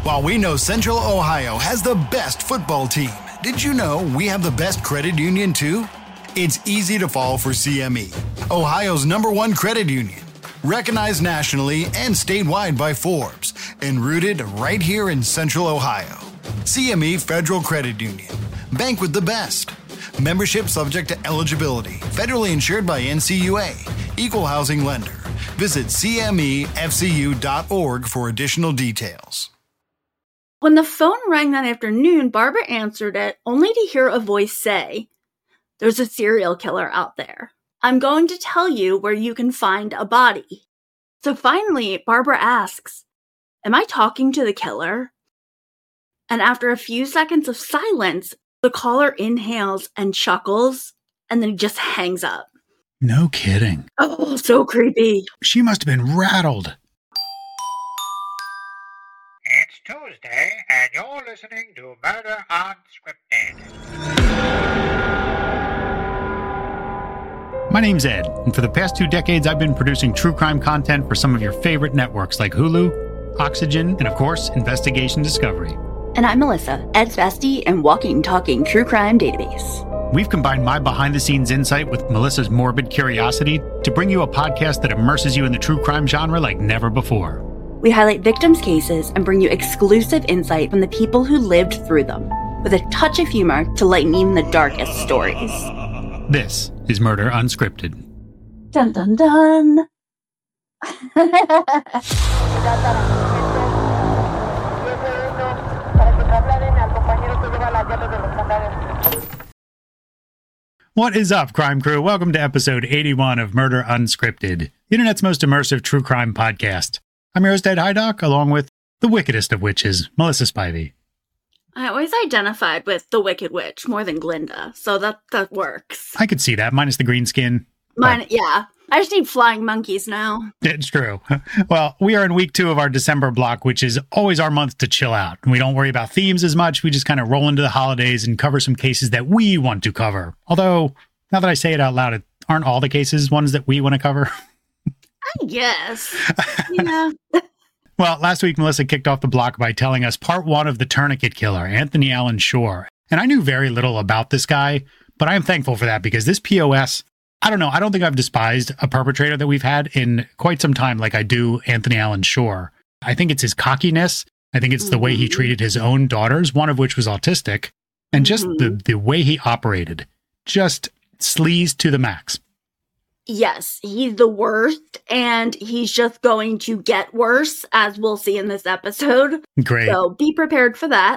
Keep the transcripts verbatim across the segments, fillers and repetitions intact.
While we know Central Ohio has the best football team, did you know we have the best credit union too? It's easy to fall for C M E, Ohio's number one credit union, recognized nationally and statewide by Forbes, and rooted right here in Central Ohio. C M E Federal Credit Union. Bank with the best. Membership subject to eligibility. Federally insured by N C U A. Equal housing lender. Visit C M E F C U dot org for additional details. When the phone rang that afternoon, Barbara answered it only to hear a voice say, "There's a serial killer out there. I'm going to tell you where you can find a body." So finally, Barbara asks, "Am I talking to the killer?" And after a few seconds of silence, the caller inhales and chuckles, and then just hangs up. No kidding. Oh, so creepy. She must have been rattled. It's Tuesday, and you're listening to Murder Unscripted. My name's Ed, and for the past two decades, I've been producing true crime content for some of your favorite networks like Hulu, Oxygen, and of course, Investigation Discovery. And I'm Melissa, Ed's bestie and walking, talking true crime database. We've combined my behind-the-scenes insight with Melissa's morbid curiosity to bring you a podcast that immerses you in the true crime genre like never before. We highlight victims' cases and bring you exclusive insight from the people who lived through them, with a touch of humor to lighten even the darkest stories. This is Murder Unscripted. Dun dun dun! What is up, crime crew? Welcome to episode eighty-one of Murder Unscripted, the internet's most immersive true crime podcast. I'm your host, Ed Hydock, along with the wickedest of witches, Melissa Spivey. I always identified with the Wicked Witch more than Glinda, so that, that works. I could see that, minus the green skin. Mine, but yeah. I just need flying monkeys now. It's true. Well, we are in week two of our December block, which is always our month to chill out. We don't worry about themes as much. We just kind of roll into the holidays and cover some cases that we want to cover. Although, now that I say it out loud, it, aren't all the cases ones that we want to cover? I guess. Yeah. Well, last week, Melissa kicked off the block by telling us part one of the Tourniquet Killer, Anthony Allen Shore. And I knew very little about this guy, but I am thankful for that because this P O S, I don't know, I don't think I've despised a perpetrator that we've had in quite some time like I do Anthony Allen Shore. I think it's his cockiness. I think it's mm-hmm. the way he treated his own daughters, one of which was autistic, and just mm-hmm. the, the way he operated. Just sleaze to the max. Yes, he's the worst, and he's just going to get worse, as we'll see in this episode. Great. So be prepared for that.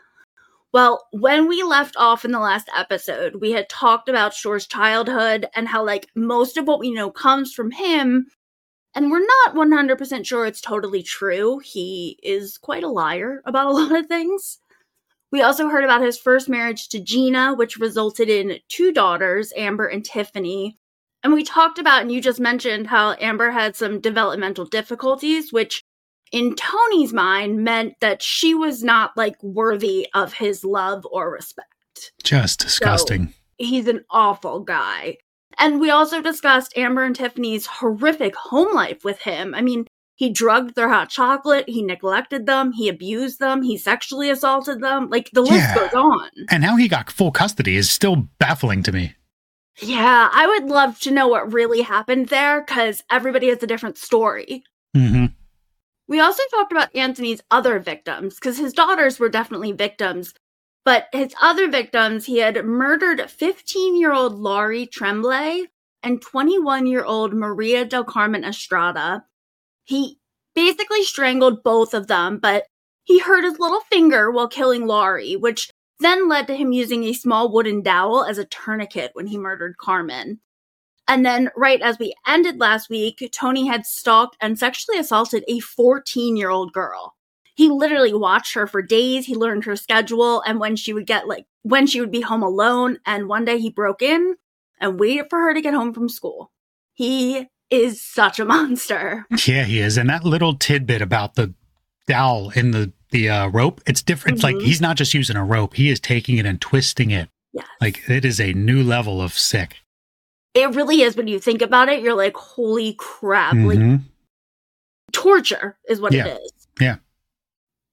Well, when we left off in the last episode, we had talked about Shore's childhood and how, like, most of what we know comes from him, and we're not one hundred percent sure it's totally true. He is quite a liar about a lot of things. We also heard about his first marriage to Gina, which resulted in two daughters, Amber and Tiffany. And we talked about, and you just mentioned, how Amber had some developmental difficulties, which in Tony's mind meant that she was not, like, worthy of his love or respect. Just disgusting. So, he's an awful guy. And we also discussed Amber and Tiffany's horrific home life with him. I mean, he drugged their hot chocolate, he neglected them, he abused them, he sexually assaulted them. Like, the list yeah. goes on. And how he got full custody is still baffling to me. Yeah, I would love to know what really happened there, because everybody has a different story. Mm-hmm. We also talked about Anthony's other victims, because his daughters were definitely victims, but his other victims, he had murdered fifteen-year-old Laurie Tremblay and twenty-one-year-old Maria del Carmen Estrada. He basically strangled both of them, but he hurt his little finger while killing Laurie, which then led to him using a small wooden dowel as a tourniquet when he murdered Carmen. And then, right as we ended last week, Tony had stalked and sexually assaulted a fourteen-year-old girl. He literally watched her for days. He learned her schedule and when she would get, like, when she would be home alone. And one day he broke in and waited for her to get home from school. He is such a monster. Yeah, he is. And that little tidbit about the dowel in the the uh, rope, it's different. Mm-hmm. It's like he's not just using a rope. He is taking it and twisting it. Yes. Like, it is a new level of sick. It really is. When you think about it, you're like, holy crap. Mm-hmm. Like, torture is what yeah. it is. Yeah.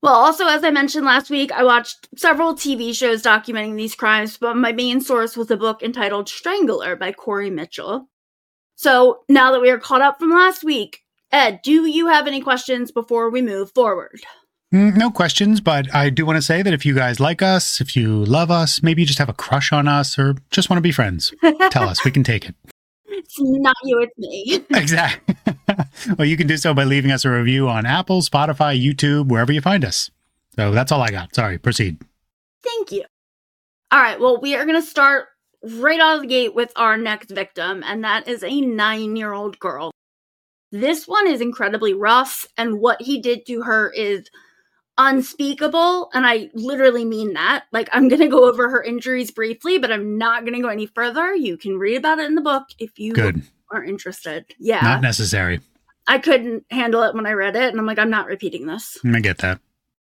Well, also, as I mentioned last week, I watched several T V shows documenting these crimes, but my main source was a book entitled Strangler by Corey Mitchell. So now that we are caught up from last week, Ed, do you have any questions before we move forward? Mm, no questions, but I do want to say that if you guys like us, if you love us, maybe you just have a crush on us or just want to be friends, tell us. We can take it. It's not you, it's me. Exactly. Well, you can do so by leaving us a review on Apple, Spotify, YouTube, wherever you find us. So that's all I got. Sorry, proceed. Thank you. All right, well, we are going to start right out of the gate with our next victim, and that is a nine-year-old girl. This one is incredibly rough, and what he did to her is unspeakable, and I literally mean that. Like, I'm going to go over her injuries briefly, but I'm not going to go any further. You can read about it in the book if you Good. are interested. Yeah. Not necessary. I couldn't handle it when I read it, and I'm like, I'm not repeating this. I get that.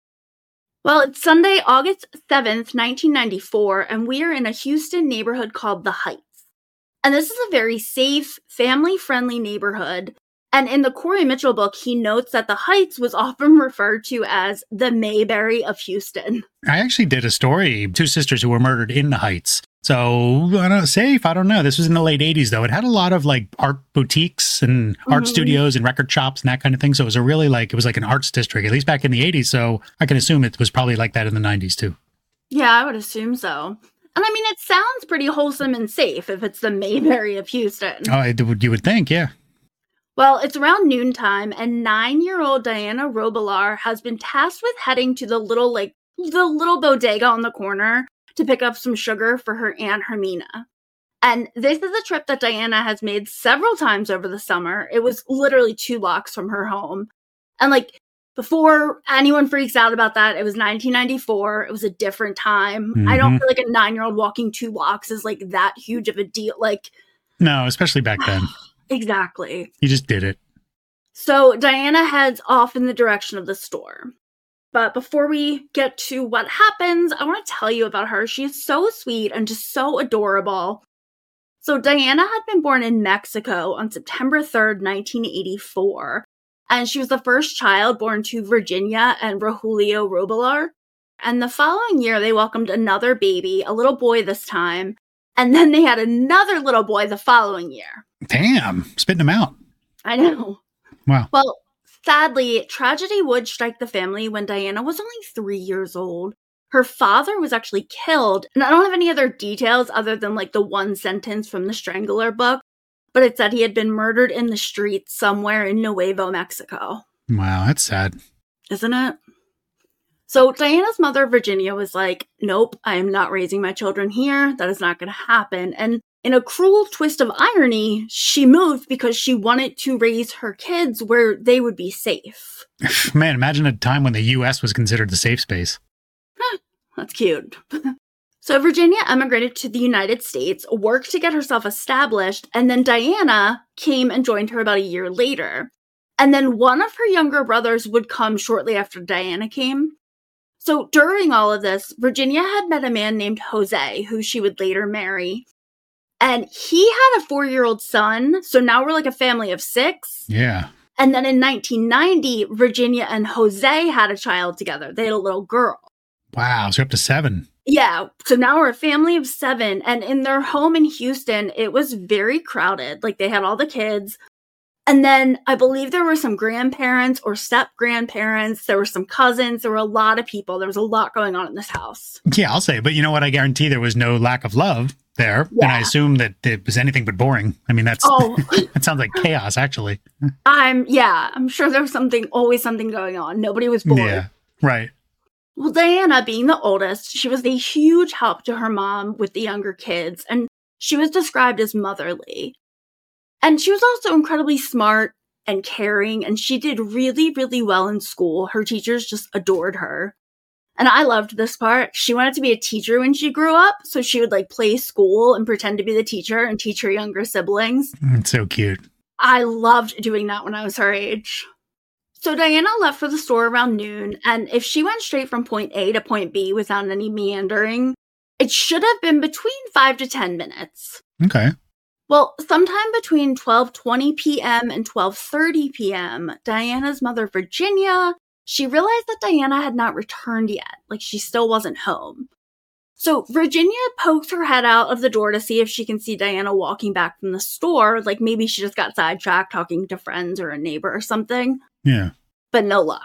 Well, it's Sunday, August seventh, nineteen ninety-four, and we are in a Houston neighborhood called The Heights. And this is a very safe, family-friendly neighborhood. And in the Corey Mitchell book, he notes that The Heights was often referred to as the Mayberry of Houston. I actually did a story, two sisters who were murdered in The Heights. So, I don't know, safe, I don't know. This was in the late eighties, though. It had a lot of, like, art boutiques and art mm-hmm. studios and record shops and that kind of thing. So it was a really, like, it was like an arts district, at least back in the eighties. So I can assume it was probably like that in the nineties, too. Yeah, I would assume so. And I mean, it sounds pretty wholesome and safe if it's the Mayberry of Houston. Oh, it would, you would think, yeah. Well, it's around noontime, and nine-year-old Diana Robillard has been tasked with heading to the little, like, the little bodega on the corner to pick up some sugar for her Aunt Hermina. And this is a trip that Diana has made several times over the summer. It was literally two blocks from her home. And, like, before anyone freaks out about that, it was nineteen ninety-four. It was a different time. Mm-hmm. I don't feel like a nine-year-old walking two blocks is, like, that huge of a deal. Like, no, especially back then. Exactly. You just did it. So Diana heads off in the direction of the store. But before we get to what happens, I want to tell you about her. She is so sweet and just so adorable. So Diana had been born in Mexico on September third, nineteen eighty-four. And she was the first child born to Virginia and Rogelio Robillard. And the following year, they welcomed another baby, a little boy this time. And then they had another little boy the following year. Damn, spitting them out. I know. Wow. Well, sadly, tragedy would strike the family when Diana was only three years old. Her father was actually killed, and I don't have any other details other than like the one sentence from the Strangler book, but it said he had been murdered in the streets somewhere in Nuevo Mexico. Wow, that's sad. Isn't it? So Diana's mother, Virginia, was like, nope, I am not raising my children here. That is not going to happen. And in a cruel twist of irony, she moved because she wanted to raise her kids where they would be safe. Man, imagine a time when the U S was considered the safe space. Huh, that's cute. So Virginia emigrated to the United States, worked to get herself established, and then Diana came and joined her about a year later. And then one of her younger brothers would come shortly after Diana came. So during all of this, Virginia had met a man named Jose, who she would later marry. And he had a four-year-old son, so now we're like a family of six. Yeah. And then in nineteen ninety, Virginia and Jose had a child together. They had a little girl. Wow, so up to seven. Yeah, so now we're a family of seven. And in their home in Houston, it was very crowded. Like, they had all the kids. And then I believe there were some grandparents or step-grandparents. There were some cousins. There were a lot of people. There was a lot going on in this house. Yeah, I'll say. But you know what? I guarantee there was no lack of love there. Yeah. And I assume that it was anything but boring. I mean, that's oh. That sounds like chaos, actually. I'm, yeah, I'm sure there was something, always something going on. Nobody was bored. Yeah, right. Well, Diana, being the oldest, she was a huge help to her mom with the younger kids. And she was described as motherly. And she was also incredibly smart and caring, and she did really, really well in school. Her teachers just adored her. And I loved this part. She wanted to be a teacher when she grew up, so she would, like, play school and pretend to be the teacher and teach her younger siblings. It's so cute. I loved doing that when I was her age. So Diana left for the store around noon, and if she went straight from point A to point B without any meandering, it should have been between five to ten minutes. Okay. Well, sometime between twelve twenty p.m. and twelve thirty p.m., Diana's mother, Virginia, she realized that Diana had not returned yet, like she still wasn't home. So Virginia pokes her head out of the door to see if she can see Diana walking back from the store, like maybe she just got sidetracked talking to friends or a neighbor or something. Yeah. But no luck.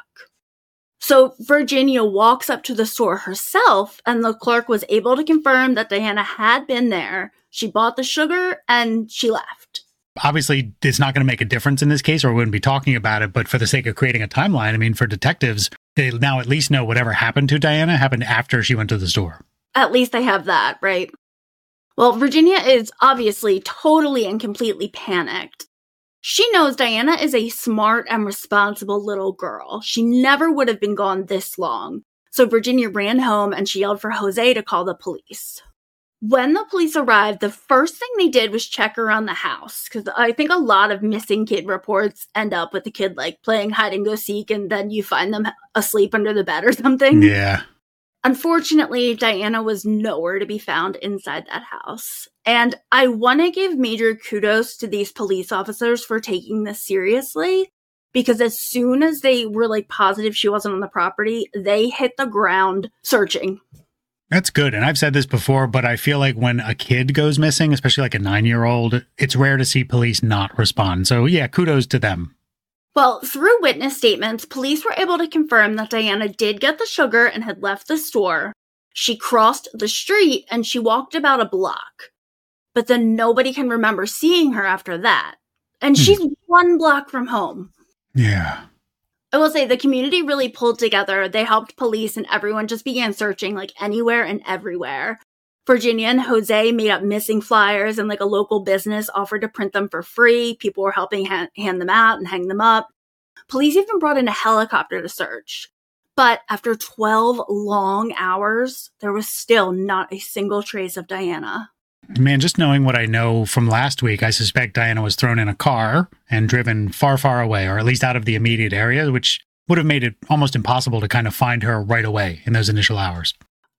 So Virginia walks up to the store herself, and the clerk was able to confirm that Diana had been there. She bought the sugar, and she left. Obviously, it's not going to make a difference in this case, or we wouldn't be talking about it, but for the sake of creating a timeline, I mean, for detectives, they now at least know whatever happened to Diana happened after she went to the store. At least they have that, right? Well, Virginia is obviously totally and completely panicked. She knows Diana is a smart and responsible little girl. She never would have been gone this long. So Virginia ran home and she yelled for Jose to call the police. When the police arrived, the first thing they did was check around the house, because I think a lot of missing kid reports end up with the kid like playing hide and go seek and then you find them asleep under the bed or something. Yeah. Unfortunately, Diana was nowhere to be found inside that house. And I want to give major kudos to these police officers for taking this seriously, because as soon as they were like positive she wasn't on the property, they hit the ground searching. That's good. And I've said this before, but I feel like when a kid goes missing, especially like a nine-year-old, it's rare to see police not respond. So yeah, kudos to them. Well, through witness statements, police were able to confirm that Diana did get the sugar and had left the store. She crossed the street and she walked about a block. But then nobody can remember seeing her after that. And hmm. she's one block from home. Yeah. I will say the community really pulled together. They helped police and everyone just began searching like anywhere and everywhere. Virginia and Jose made up missing flyers, and like a local business offered to print them for free. People were helping ha- hand them out and hang them up. Police even brought in a helicopter to search. But after twelve long hours, there was still not a single trace of Diana. Man, just knowing what I know from last week, I suspect Diana was thrown in a car and driven far, far away, or at least out of the immediate area, which would have made it almost impossible to kind of find her right away in those initial hours.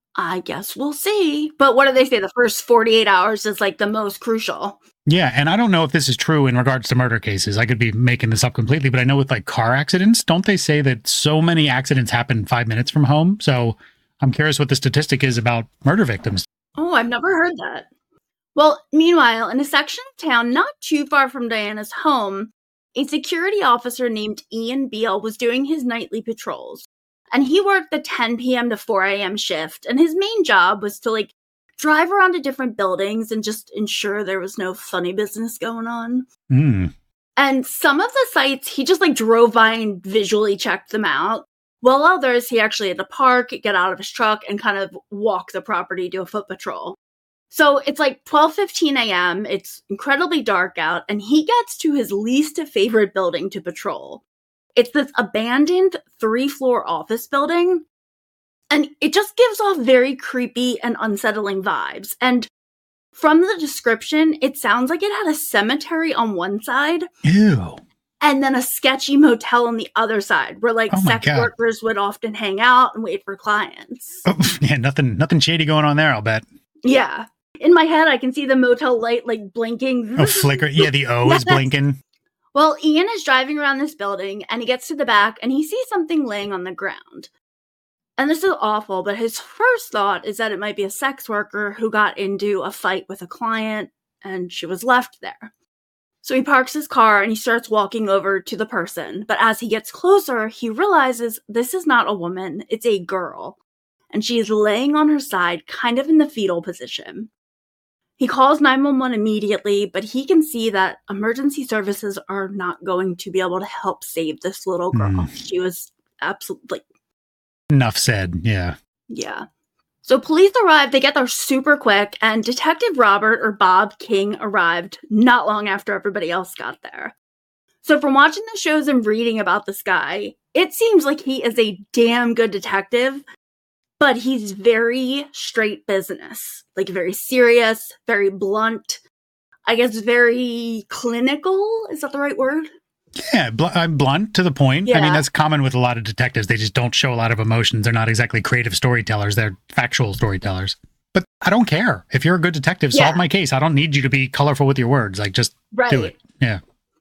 I guess we'll see. But what do they say? The first forty-eight hours is like the most crucial. Yeah, and I don't know if this is true in regards to murder cases. I could be making this up completely, but I know with like car accidents, don't they say that so many accidents happen five minutes from home? So I'm curious what the statistic is about murder victims. Oh, I've never heard that. Well, meanwhile, in a section of town not too far from Diana's home, a security officer named Ian Beale was doing his nightly patrols. And he worked the ten p.m. to four a.m. shift, and his main job was to, like, drive around to different buildings and just ensure there was no funny business going on. Mm. And some of the sites, he just, like, drove by and visually checked them out, while others, he actually had to park, get out of his truck, and kind of walk the property, do a foot patrol. So it's like twelve fifteen a.m., it's incredibly dark out, and he gets to his least favorite building to patrol. It's this abandoned three-floor office building, and it just gives off very creepy and unsettling vibes. And from the description, it sounds like it had a cemetery on one side. Ew. And then a sketchy motel on the other side, where like Oh my sex God. workers would often hang out and wait for clients. Oh, yeah, nothing, nothing shady going on there, I'll bet. Yeah. In my head, I can see the motel light like blinking. Oh, flicker. Yeah, the O is blinking. Well, Ian is driving around this building, and he gets to the back, and he sees something laying on the ground. And this is awful, but his first thought is that it might be a sex worker who got into a fight with a client, and she was left there. So he parks his car, and he starts walking over to the person. But as he gets closer, he realizes this is not a woman, it's a girl. And she is laying on her side, kind of in the fetal position. He calls nine one one immediately, but he can see that emergency services are not going to be able to help save this little girl. Mm. She was absolutely... Enough said, yeah. Yeah. So police arrived, they get there super quick, and Detective Robert, or Bob King, arrived not long after everybody else got there. So from watching the shows and reading about this guy, it seems like he is a damn good detective, but he's very straight business, like very serious, very blunt, I guess very clinical. Is that the right word? Yeah, bl- I'm blunt to the point. Yeah. I mean, that's common with a lot of detectives. They just don't show a lot of emotions. They're not exactly creative storytellers. They're factual storytellers. But I don't care. If you're a good detective, solve Yeah. my case. I don't need you to be colorful with your words. Like, just Right. do it. Yeah.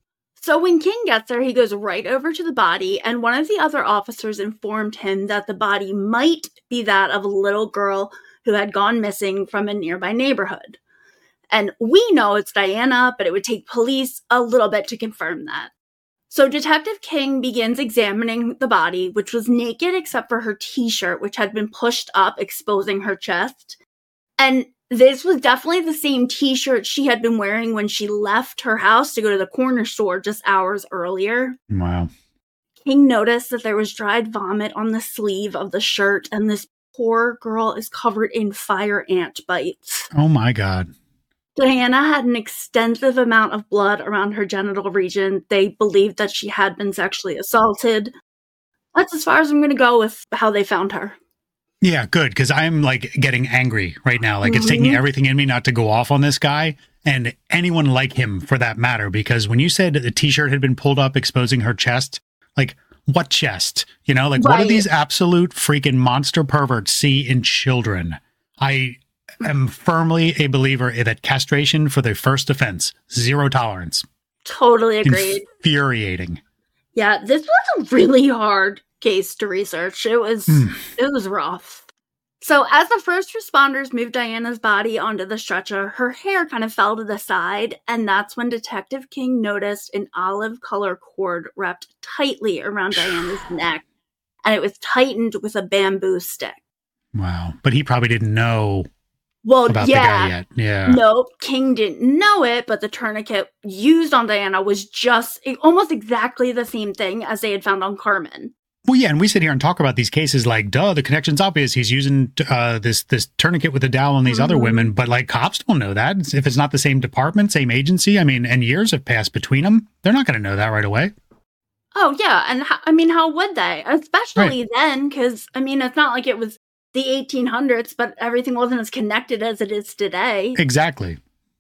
So when King gets there, he goes right over to the body, and one of the other officers informed him that the body might be that of a little girl who had gone missing from a nearby neighborhood. And we know it's Diana, but it would take police a little bit to confirm that. So Detective King begins examining the body, which was naked except for her t-shirt, which had been pushed up, exposing her chest. And this was definitely the same t-shirt she had been wearing when she left her house to go to the corner store just hours earlier. Wow. King noticed that there was dried vomit on the sleeve of the shirt, and this poor girl is covered in fire ant bites. Oh my God. Diana had an extensive amount of blood around her genital region. They believed that she had been sexually assaulted. That's as far as I'm going to go with how they found her. Yeah, good, because I'm like getting angry right now. Like, it's Mm-hmm. taking everything in me not to go off on this guy and anyone like him for that matter. Because when you said the t-shirt had been pulled up exposing her chest, like, what chest? You know, like, what do Right. these absolute freaking monster perverts see in children? I am firmly a believer that castration for the first offense, zero tolerance. Totally agreed. Infuriating. Yeah, this was a really hard case to research. It was Mm. it was rough. So as the first responders moved Diana's body onto the stretcher, her hair kind of fell to the side, and that's when Detective King noticed an olive color cord wrapped tightly around Diana's neck, and it was tightened with a bamboo stick. Wow. But he probably didn't know Well, about yeah. the guy yet. Yeah. Nope, King didn't know it, but the tourniquet used on Diana was just almost exactly the same thing as they had found on Carmen. Well, yeah, and we sit here and talk about these cases like, duh, the connection's obvious. He's using uh, this this tourniquet with a dowel on these Mhm. other women, but like cops don't know that. If it's not the same department, same agency, I mean, and years have passed between them, they're not going to know that right away. Oh, yeah, and ho- I mean, how would they? Especially then, because, I mean, it's not like it was the eighteen hundreds, but everything wasn't as connected as it is today. Exactly.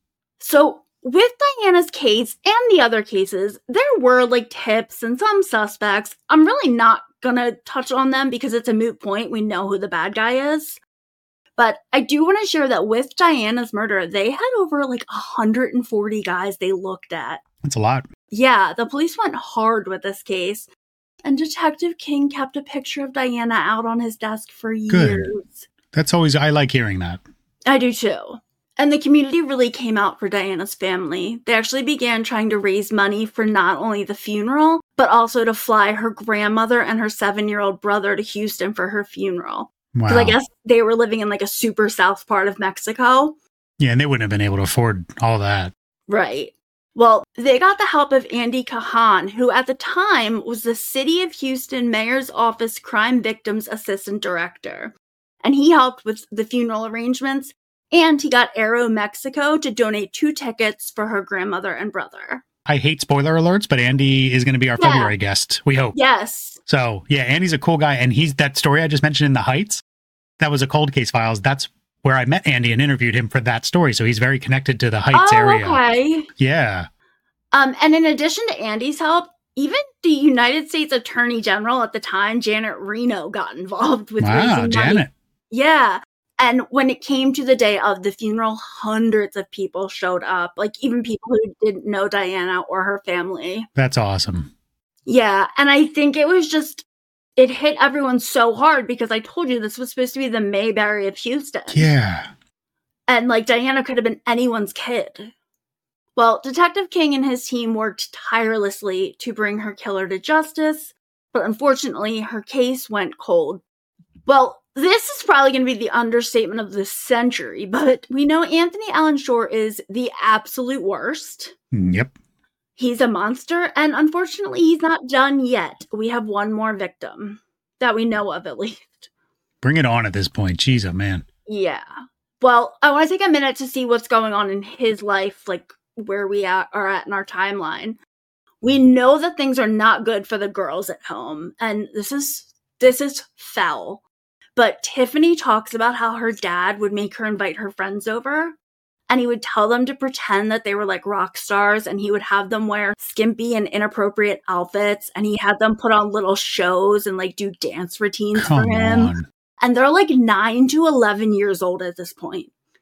So, with Diana's case and the other cases, there were, like, tips and some suspects. I'm really not gonna touch on them because it's a moot point. We know who the bad guy is. But I do want to share that with Diana's murder, they had over, like, one hundred forty guys they looked at. That's a lot. Yeah, the police went hard with this case. And Detective King kept a picture of Diana out on his desk for years. Good. That's always, I like hearing that. I do too. And the community really came out for Diana's family. They actually began trying to raise money for not only the funeral, but also to fly her grandmother and her seven-year-old brother to Houston for her funeral. Wow. Because I guess they were living in like a super south part of Mexico. Yeah, and they wouldn't have been able to afford all that. Right. Well, they got the help of Andy Kahan, who at the time was the City of Houston Mayor's Office Crime Victims Assistant Director. And he helped with the funeral arrangements, and he got Aero Mexico to donate two tickets for her grandmother and brother. I hate spoiler alerts, but Andy is going to be our Yeah. February guest, we hope. Yes. So, yeah, Andy's a cool guy, and he's that story I just mentioned in the Heights, that was a Cold Case Files. That's where I met Andy and interviewed him for that story, so he's very connected to the Heights Oh, area. okay. Yeah. Um, and in addition to Andy's help, even the United States Attorney General at the time, Janet Reno, got involved with Wow, raising money. Janet. Yeah. And when it came to the day of the funeral, hundreds of people showed up, like even people who didn't know Diana or her family. That's awesome. Yeah. And I think it was just, it hit everyone so hard because I told you this was supposed to be the Mayberry of Houston. Yeah. And like Diana could have been anyone's kid. Well, Detective King and his team worked tirelessly to bring her killer to justice, but unfortunately, her case went cold. Well, this is probably going to be the understatement of the century, but we know Anthony Allen Shore is the absolute worst. Yep. He's a monster, and unfortunately, he's not done yet. We have one more victim that we know of, at least. Bring it on at this point. Jeez, oh man. Yeah. Well, I want to take a minute to see what's going on in his life, like where we at, are at in our timeline. We know that things are not good for the girls at home, and this is this is foul. But Tiffany talks about how her dad would make her invite her friends over, and he would tell them to pretend that they were like rock stars, and he would have them wear skimpy and inappropriate outfits, and he had them put on little shows and like do dance routines Come for him. on. And they're like nine to eleven years old at this point.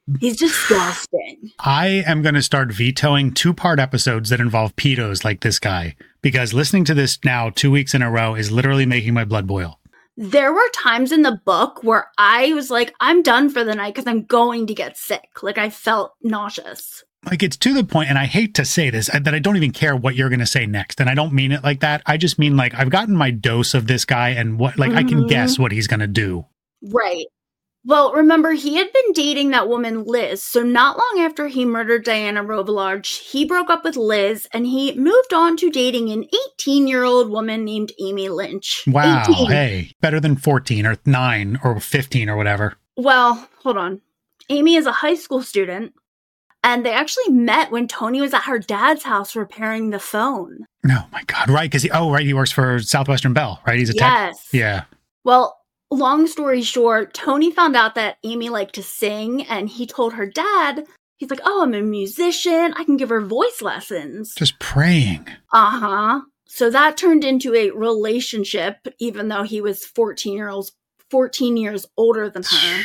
He's disgusting. I am going to start vetoing two-part episodes that involve pedos like this guy, because listening to this now two weeks in a row is literally making my blood boil. There were times in the book where I was like, I'm done for the night because I'm going to get sick. Like, I felt nauseous. Like, it's to the point, and I hate to say this, that I don't even care what you're going to say next. And I don't mean it like that. I just mean, like, I've gotten my dose of this guy, and what, like, mm-hmm. I can guess what he's going to do. Right. Well, remember, he had been dating that woman, Liz. So not long after he murdered Diana Robillard, he broke up with Liz, and he moved on to dating an eighteen-year-old woman named Amy Lynch. Wow. eighteen. Hey, better than fourteen or nine or fifteen or whatever. Well, hold on. Amy is a high school student, and they actually met when Tony was at her dad's house repairing the phone. Oh, my God. Right, because he, oh, right, he works for Southwestern Bell, right? He's a yes. tech. Yeah. Well, long story short, Tony found out that Amy liked to sing, and he told her dad, he's like, oh, I'm a musician. I can give her voice lessons. Just praying. Uh-huh. So that turned into a relationship, even though he was fourteen year olds, fourteen years older than her.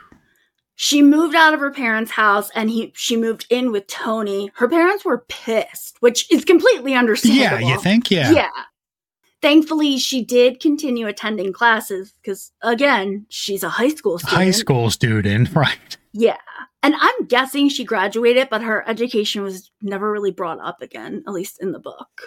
She moved out of her parents' house, and he she moved in with Tony. Her parents were pissed, which is completely understandable. Yeah, you think? Yeah. Yeah. Thankfully, she did continue attending classes because, again, she's a high school student. High school student, right. Yeah. And I'm guessing she graduated, but her education was never really brought up again, at least in the book.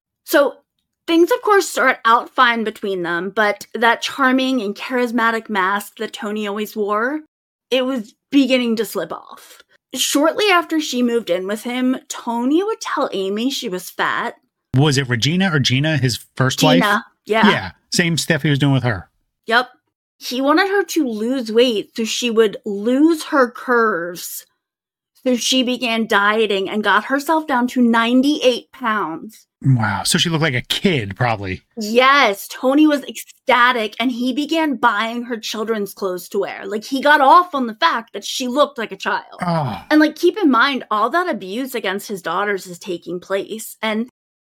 So things, of course, start out fine between them, but that charming and charismatic mask that Tony always wore, it was beginning to slip off. Shortly after she moved in with him, Tony would tell Amy she was fat. Was it Regina or Gina, his first Gina, wife? yeah. Yeah, same stuff he was doing with her. Yep. He wanted her to lose weight so she would lose her curves. So she began dieting and got herself down to ninety-eight pounds. Wow. So she looked like a kid, probably. Yes. Tony was ecstatic, and he began buying her children's clothes to wear. Like, he got off on the fact that she looked like a child. Oh. And, like, keep in mind, all that abuse against his daughters is taking place. And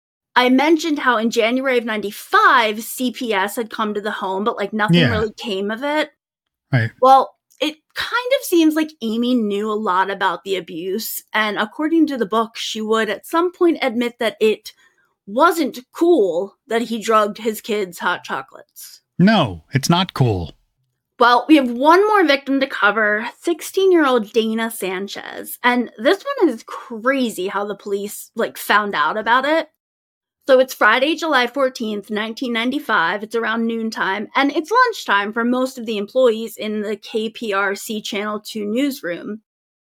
I mentioned how in January of ninety-five, C P S had come to the home, but like nothing yeah. really came of it. Right. Well, it kind of seems like Amy knew a lot about the abuse. And according to the book, she would at some point admit that it wasn't cool that he drugged his kids hot chocolates. No, it's not cool. Well, we have one more victim to cover, sixteen-year-old Dana Sanchez. And this one is crazy how the police like found out about it. So it's Friday, July fourteenth, nineteen ninety-five. It's around noontime, and it's lunchtime for most of the employees in the K P R C Channel two newsroom,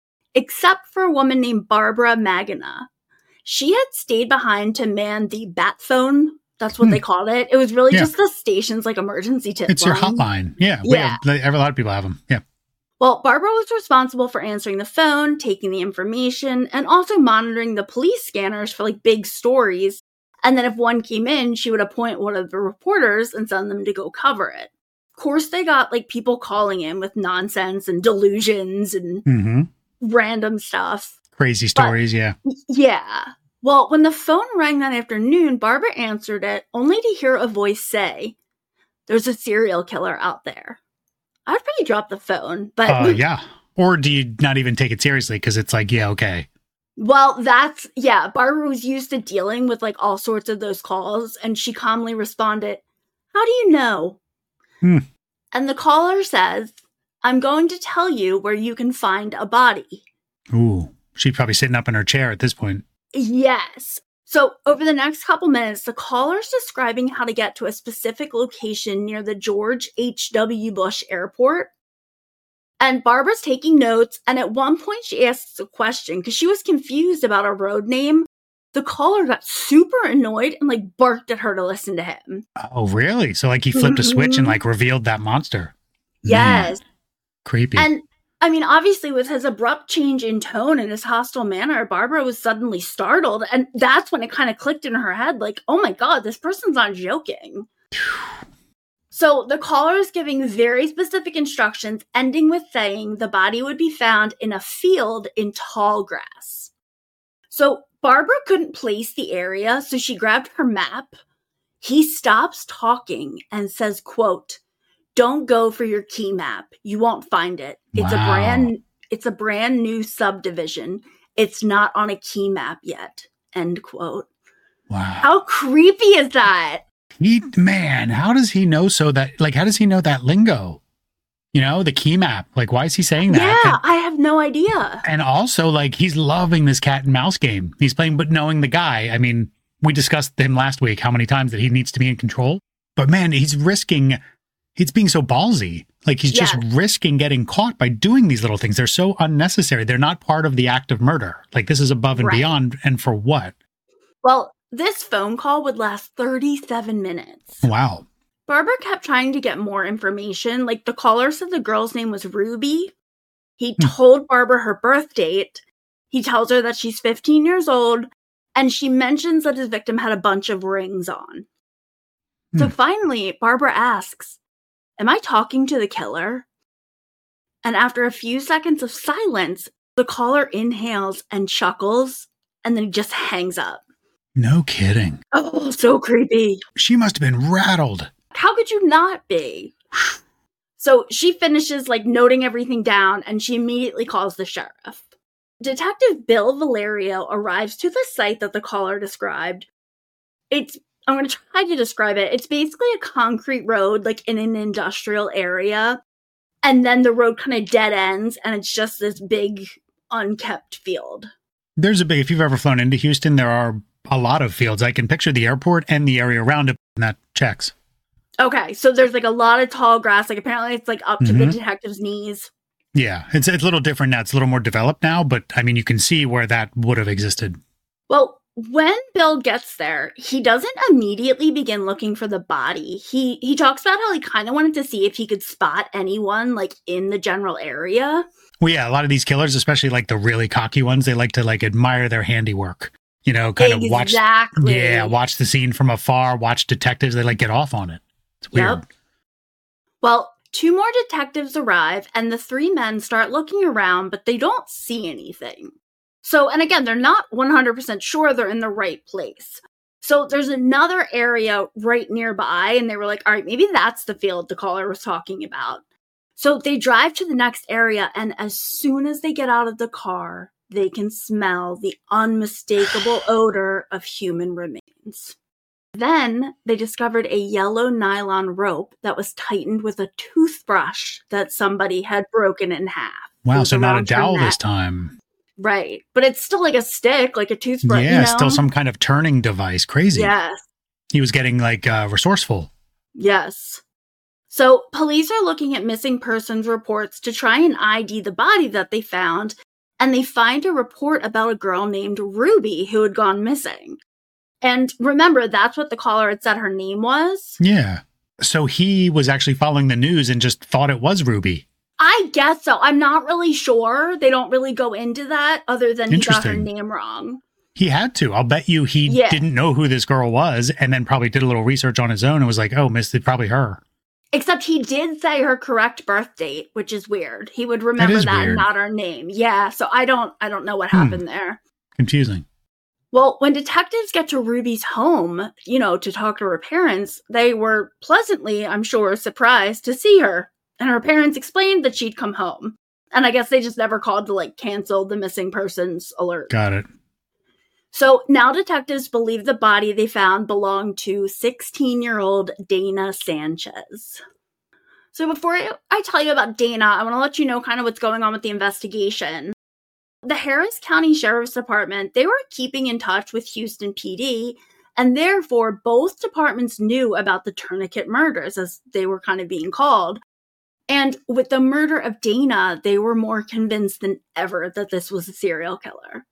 except for a woman named Barbara Magana. She had stayed behind to man the bat phone. That's what hmm. they called it. It was really yeah. just the station's like emergency tip It's line. your hotline. Yeah. We yeah. Have, a lot of people have them. Yeah. Well, Barbara was responsible for answering the phone, taking the information, and also monitoring the police scanners for like big stories. And then if one came in, she would appoint one of the reporters and send them to go cover it. Of course, they got like people calling in with nonsense and delusions and mm-hmm. random stuff. Crazy stories, but, yeah. Yeah. Well, when the phone rang that afternoon, Barbara answered it only to hear a voice say, "There's a serial killer out there." I'd probably drop the phone, but... Uh, yeah. Or do you not even take it seriously because it's like, yeah, okay. Well, that's, yeah, Barbara was used to dealing with, like, all sorts of those calls, and she calmly responded, "How do you know?" Hmm. And the caller says, "I'm going to tell you where you can find a body." Ooh, she's probably sitting up in her chair at this point. Yes. So, over the next couple minutes, the caller's describing how to get to a specific location near the George H W Bush Airport. And Barbara's taking notes, and at one point she asks a question because she was confused about a road name. The caller got super annoyed and like barked at her to listen to him. Oh, really? So like he flipped mm-hmm. a switch and like revealed that monster. Yes. Man. Creepy. And I mean, obviously with his abrupt change in tone and his hostile manner, Barbara was suddenly startled. And that's when it kind of clicked in her head like, oh my God, this person's not joking. So the caller is giving very specific instructions, ending with saying the body would be found in a field in tall grass. So Barbara couldn't place the area, so she grabbed her map. He stops talking and says, quote, "Don't go for your key map. You won't find it. It's wow. a brand It's a brand new subdivision. It's not on a key map yet. End quote. Wow. How creepy is that? He, man, how does he know so that, like, how does he know that lingo? You know, the key map. Like, why is he saying that? Yeah, and, I have no idea. and also, like, he's loving this cat and mouse game. He's playing, but knowing the guy. I mean, we discussed him last week, how many times that he needs to be in control. But man, he's risking, he's being so ballsy. Like, he's Yeah. just risking getting caught by doing these little things. They're so unnecessary. They're not part of the act of murder. Like, this is above and Right. beyond. And for what? Well, this phone call would last thirty-seven minutes. Wow. Barbara kept trying to get more information. Like, the caller said the girl's name was Ruby. He Hmm. told Barbara her birth date. He tells her that she's fifteen years old, and she mentions that his victim had a bunch of rings on. So Hmm. finally, Barbara asks, "Am I talking to the killer?" And after a few seconds of silence, the caller inhales and chuckles, and then he just hangs up. No kidding. Oh, so creepy. She must have been rattled. How could you not be? So she finishes like noting everything down, and she immediately calls the sheriff. Detective Bill Valerio arrives to the site that the caller described. It's, I'm going to try to describe it. It's basically a concrete road, like in an industrial area. And then the road kind of dead ends, and it's just this big, unkept field. There's a big, if you've ever flown into Houston, there are a lot of fields. I can picture the airport and the area around it, and that checks. Okay, so there's like a lot of tall grass. Like apparently it's like up to the Mhm. detective's knees. Yeah, it's, it's a little different now. It's a little more developed now, but I mean, you can see where that would have existed. Well, when Bill gets there, he doesn't immediately begin looking for the body. He he talks about how he kind of wanted to see if he could spot anyone like in the general area. Well, yeah, a lot of these killers, especially like the really cocky ones, they like to like admire their handiwork. You know, kind of watch. Exactly. Yeah, watch the scene from afar, watch detectives. They like get off on it. It's weird. Yep. Well, two more detectives arrive, and the three men start looking around, but they don't see anything. So, and again, they're not one hundred percent sure they're in the right place. So there's another area right nearby, and they were like, all right, maybe that's the field the caller was talking about. So they drive to the next area, and as soon as they get out of the car, they can smell the unmistakable odor of human remains. Then they discovered a yellow nylon rope that was tightened with a toothbrush that somebody had broken in half. It Wow, was so not a around her dowel neck. this time. Right. But it's still like a stick, like a toothbrush. Yeah, you know? still some kind of turning device. Crazy. Yes. He was getting like uh, resourceful. Yes. So police are looking at missing persons reports to try and I D the body that they found, and they find a report about a girl named Ruby who had gone missing. And remember, that's what the caller had said her name was? Yeah. So he was actually following the news and just thought it was Ruby. I guess so. I'm not really sure. They don't really go into that other than he got her Interesting. name wrong. He had to. I'll bet you he Yeah. didn't know who this girl was and then probably did a little research on his own and was like, oh, miss, it's probably her. Except he did say her correct birth date, which is weird. He would remember is that and weird. not her name. Yeah, so I don't I don't know what Hmm. happened there. Confusing. Well, when detectives get to Ruby's home, you know, to talk to her parents, they were pleasantly, I'm sure, surprised to see her. And her parents explained that she'd come home. And I guess they just never called to, like, cancel the missing persons alert. Got it. So now detectives believe the body they found belonged to sixteen-year-old Dana Sanchez. So before I, I tell you about Dana, I want to let you know kind of what's going on with the investigation. The Harris County Sheriff's Department, they were keeping in touch with Houston P D, and therefore both departments knew about the Tourniquet murders, as they were kind of being called. And with the murder of Dana, they were more convinced than ever that this was a serial killer.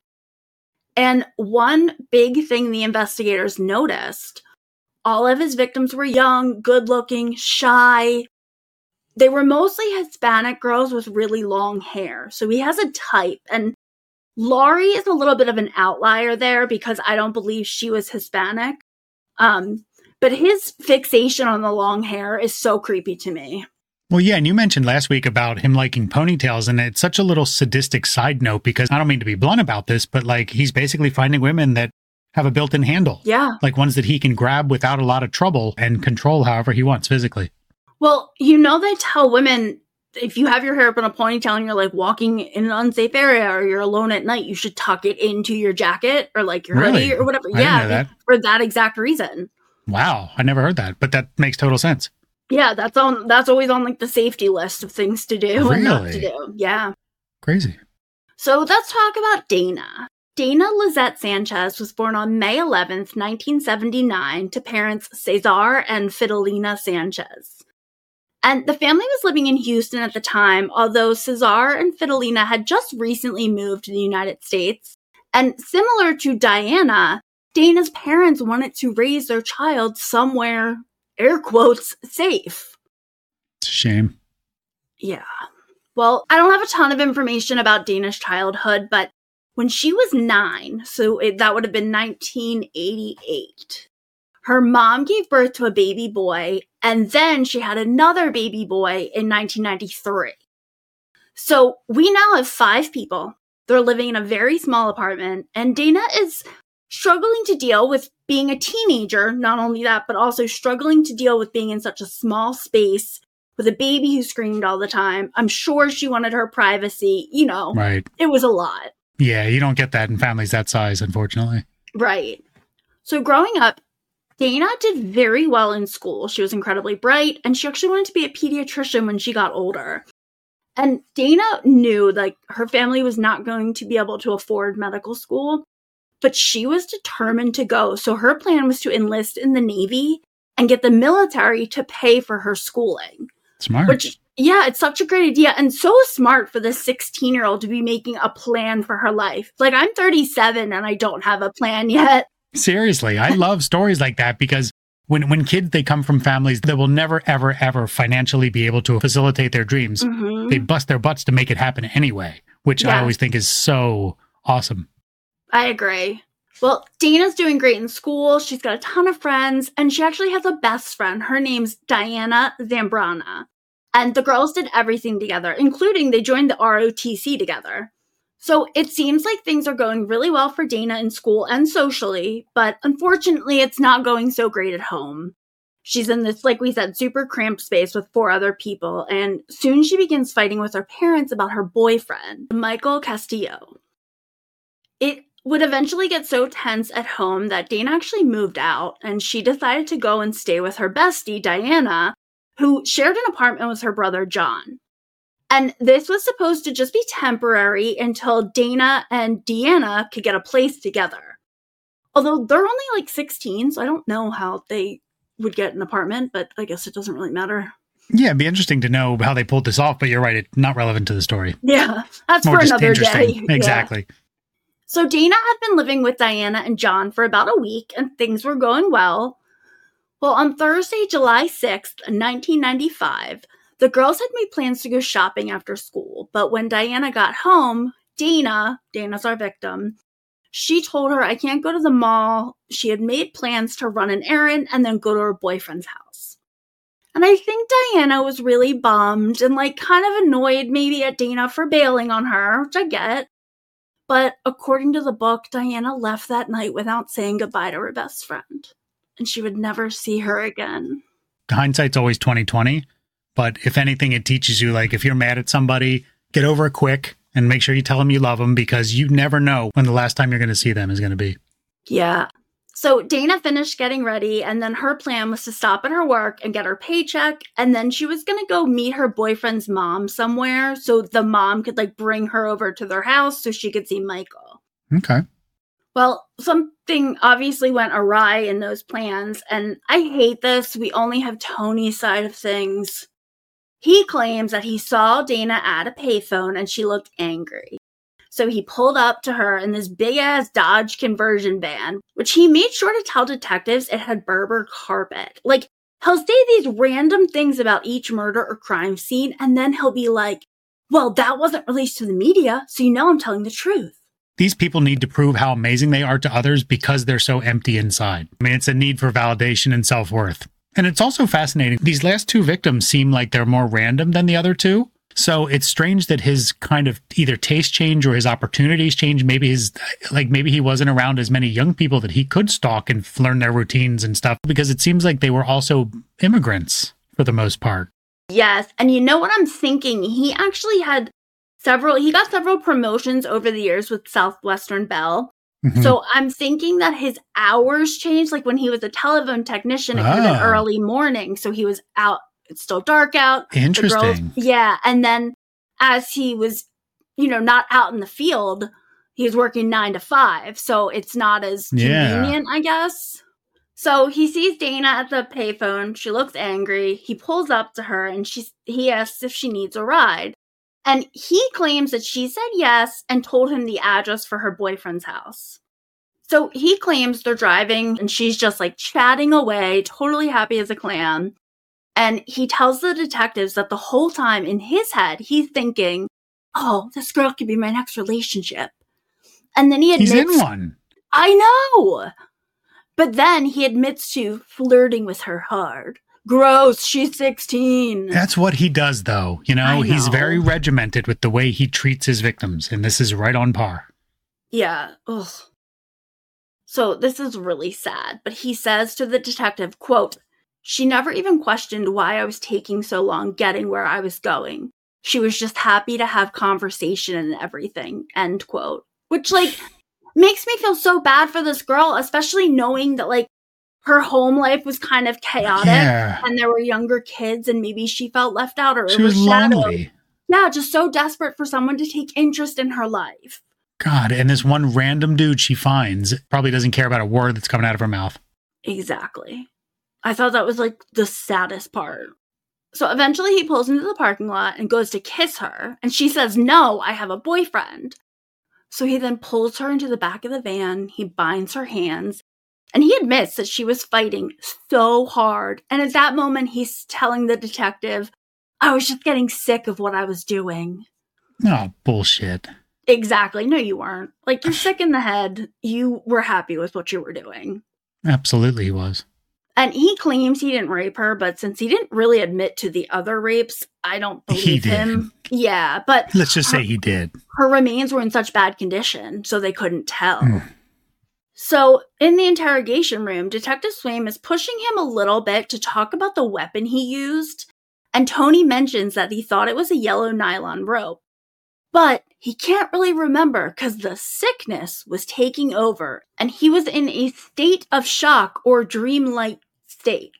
And one big thing the investigators noticed, all of his victims were young, good-looking, shy. They were mostly Hispanic girls with really long hair. So he has a type. And Laurie is a little bit of an outlier there because I don't believe she was Hispanic. Um, but his fixation on the long hair is so creepy to me. Well, yeah, and you mentioned last week about him liking ponytails, and it's such a little sadistic side note because I don't mean to be blunt about this, but like he's basically finding women that have a built-in handle. Yeah. Like ones that he can grab without a lot of trouble and control however he wants physically. Well, you know, they tell women if you have your hair up in a ponytail and you're like walking in an unsafe area or you're alone at night, you should tuck it into your jacket or like your Really? hoodie or whatever. I didn't yeah, know that. for that exact reason. Wow, I never heard that, but that makes total sense. Yeah, that's on. That's always on like the safety list of things to do and not to Really? do. Yeah. Crazy. So let's talk about Dana. Dana Lizette Sanchez was born on May eleventh, nineteen seventy-nine, to parents Cesar and Fidelina Sanchez. And the family was living in Houston at the time, although Cesar and Fidelina had just recently moved to the United States. And similar to Diana, Dana's parents wanted to raise their child somewhere, air quotes, safe. It's a shame. Yeah. Well, I don't have a ton of information about Dana's childhood, but when she was nine, so it, that would have been nineteen eighty-eight, her mom gave birth to a baby boy, and then she had another baby boy in nineteen ninety-three. So we now have five people. They're living in a very small apartment, and Dana is struggling to deal with being a teenager, not only that, but also struggling to deal with being in such a small space with a baby who screamed all the time. I'm sure she wanted her privacy. You know, Right. It was a lot. Yeah, you don't get that in families that size, unfortunately. Right. So growing up, Dana did very well in school. She was incredibly bright, and she actually wanted to be a pediatrician when she got older. And Dana knew, like, her family was not going to be able to afford medical school, but she was determined to go. So her plan was to enlist in the Navy and get the military to pay for her schooling. Smart. Which, yeah, it's such a great idea and so smart for this sixteen-year-old to be making a plan for her life. Like, I'm thirty-seven and I don't have a plan yet. Seriously, I love stories like that because when, when kids, they come from families that will never, ever, ever financially be able to facilitate their dreams, Mm-hmm. they bust their butts to make it happen anyway, which I Yeah. always think is so awesome. I agree. Well, Dana's doing great in school. She's got a ton of friends, and she actually has a best friend. Her name's Diana Zambrana. And the girls did everything together, including they joined the R O T C together. So it seems like things are going really well for Dana in school and socially, but unfortunately, it's not going so great at home. She's in this, like we said, super cramped space with four other people, and soon she begins fighting with her parents about her boyfriend, Michael Castillo. It would eventually get so tense at home that Dana actually moved out, and she decided to go and stay with her bestie, Diana, who shared an apartment with her brother, John. And this was supposed to just be temporary until Dana and Deanna could get a place together. Although they're only like sixteen, so I don't know how they would get an apartment, but I guess it doesn't really matter. Yeah, it'd be interesting to know how they pulled this off, but you're right, it's not relevant to the story. Yeah, that's More for just another day. interesting. Yeah. Exactly. So Dana had been living with Diana and John for about a week, and things were going well. Well, on Thursday, July sixth, nineteen ninety-five, the girls had made plans to go shopping after school, but when Diana got home, Dana, Dana's our victim, she told her, I can't go to the mall. She had made plans to run an errand and then go to her boyfriend's house. And I think Diana was really bummed and like kind of annoyed maybe at Dana for bailing on her, which I get. But according to the book, Diana left that night without saying goodbye to her best friend. And she would never see her again. Hindsight's always twenty twenty, but if anything, it teaches you, like, if you're mad at somebody, get over it quick and make sure you tell them you love them because you never know when the last time you're going to see them is going to be. Yeah. So Dana finished getting ready, and then her plan was to stop at her work and get her paycheck, and then she was going to go meet her boyfriend's mom somewhere so the mom could, like, bring her over to their house so she could see Michael. Okay. Well, something obviously went awry in those plans, and I hate this. We only have Tony's side of things. He claims that he saw Dana at a payphone and she looked angry. So he pulled up to her in this big-ass Dodge conversion van, which he made sure to tell detectives it had Berber carpet. Like, he'll say these random things about each murder or crime scene, and then he'll be like, well, that wasn't released to the media, so you know I'm telling the truth. These people need to prove how amazing they are to others because they're so empty inside. I mean, it's a need for validation and self-worth. And it's also fascinating. These last two victims seem like they're more random than the other two. So it's strange that his kind of either taste change or his opportunities change. Maybe his, like maybe he wasn't around as many young people that he could stalk and learn their routines and stuff, because it seems like they were also immigrants for the most part. Yes. And you know what I'm thinking? He actually had several, he got several promotions over the years with Southwestern Bell. Mhm. So I'm thinking that his hours changed. Like when he was a telephone technician, it could have been Oh. early morning. So he was out, it's still dark out. The girls- Interesting. yeah. And then as he was, you know, not out in the field, he was working nine to five. So it's not as Yeah. convenient, I guess. So he sees Dana at the payphone. She looks angry. He pulls up to her and she, he asks if she needs a ride. And he claims that she said yes and told him the address for her boyfriend's house. So he claims they're driving and she's just like chatting away, totally happy as a clam. And he tells the detectives that the whole time in his head, he's thinking, oh, this girl could be my next relationship. And then he admits, He's in one. I know. But then he admits to flirting with her hard. Gross, she's sixteen. That's what he does, though. You know, I he's know. very regimented with the way he treats his victims, and this is right on par. Yeah. Ugh. So this is really sad, but he says to the detective, quote, she never even questioned why I was taking so long getting where I was going. She was just happy to have conversation and everything, end quote. Which, like, makes me feel so bad for this girl, especially knowing that, like, her home life was kind of chaotic Yeah. and there were younger kids and maybe she felt left out or She was overshadowed. lonely. Yeah, just so desperate for someone to take interest in her life. God, and this one random dude she finds probably doesn't care about a word that's coming out of her mouth. Exactly. I thought that was like the saddest part. So eventually he pulls into the parking lot and goes to kiss her. And she says, no, I have a boyfriend. So he then pulls her into the back of the van. He binds her hands. And he admits that she was fighting so hard. And at that moment, he's telling the detective, I was just getting sick of what I was doing. Oh, bullshit. Exactly. No, you weren't. Like, you're sick in the head. You were happy with what you were doing. Absolutely he was. And he claims he didn't rape her, but since he didn't really admit to the other rapes, I don't believe He did. him. Yeah, but Let's just her, say he did. her remains were in such bad condition, so they couldn't tell. Mm. So in the interrogation room, Detective Swaim is pushing him a little bit to talk about the weapon he used. And Tony mentions that he thought it was a yellow nylon rope. But he can't really remember because the sickness was taking over and he was in a state of shock or dreamlike state.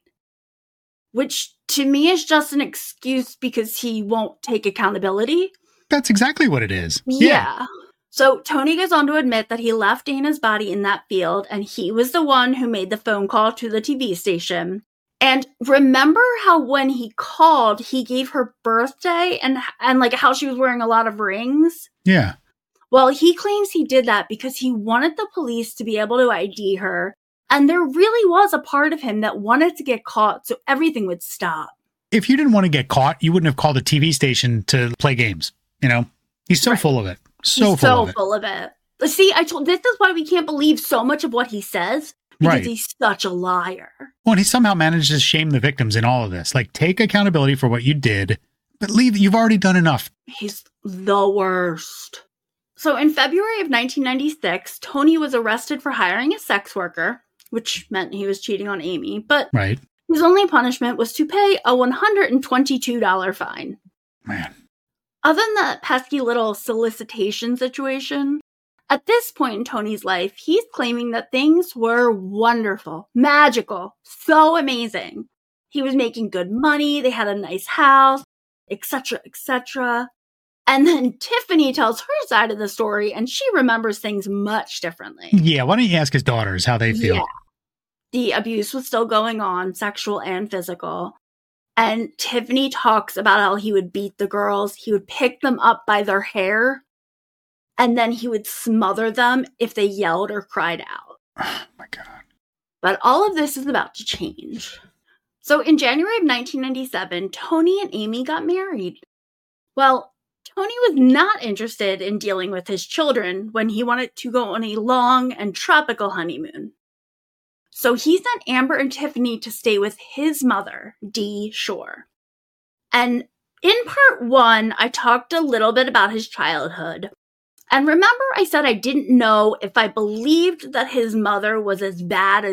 Which to me is just an excuse because he won't take accountability. That's exactly what it is. Yeah. So Tony goes on to admit that he left Dana's body in that field and he was the one who made the phone call to the T V station. And remember how when he called, he gave her birthday and and like how she was wearing a lot of rings? Yeah. Well, he claims he did that because he wanted the police to be able to I D her. And there really was a part of him that wanted to get caught so everything would stop. If you didn't want to get caught, you wouldn't have called a T V station to play games. You know, he's so Right. full of it. So He's full so of it. full of it. See, I told this is why we can't believe so much of what he says because Right. he's such a liar. Well, and he somehow managed to shame the victims in all of this. Like, take accountability for what you did, but leave. You've already done enough. He's the worst. So in February of nineteen ninety-six, Tony was arrested for hiring a sex worker, which meant he was cheating on Amy, but Right. his only punishment was to pay a one hundred twenty-two dollars fine. Man. Other than that pesky little solicitation situation, at this point in Tony's life, he's claiming that things were wonderful, magical, so amazing. He was making good money, they had a nice house, et cetera, et cetera. And then Tiffany tells her side of the story, and she remembers things much differently. Yeah. Why don't you ask his daughters how they feel? Yeah. The abuse was still going on, sexual and physical. And Tiffany talks about how he would beat the girls. He would pick them up by their hair. And then he would smother them if they yelled or cried out. Oh, my God. But all of this is about to change. So in January of nineteen ninety-seven, Tony and Amy got married. Well, Tony was not interested in dealing with his children when he wanted to go on a long and tropical honeymoon. So he sent Amber and Tiffany to stay with his mother, Dee Shore. And in part one, I talked a little bit about his childhood. And remember I said I didn't know if I believed that his mother was as bad as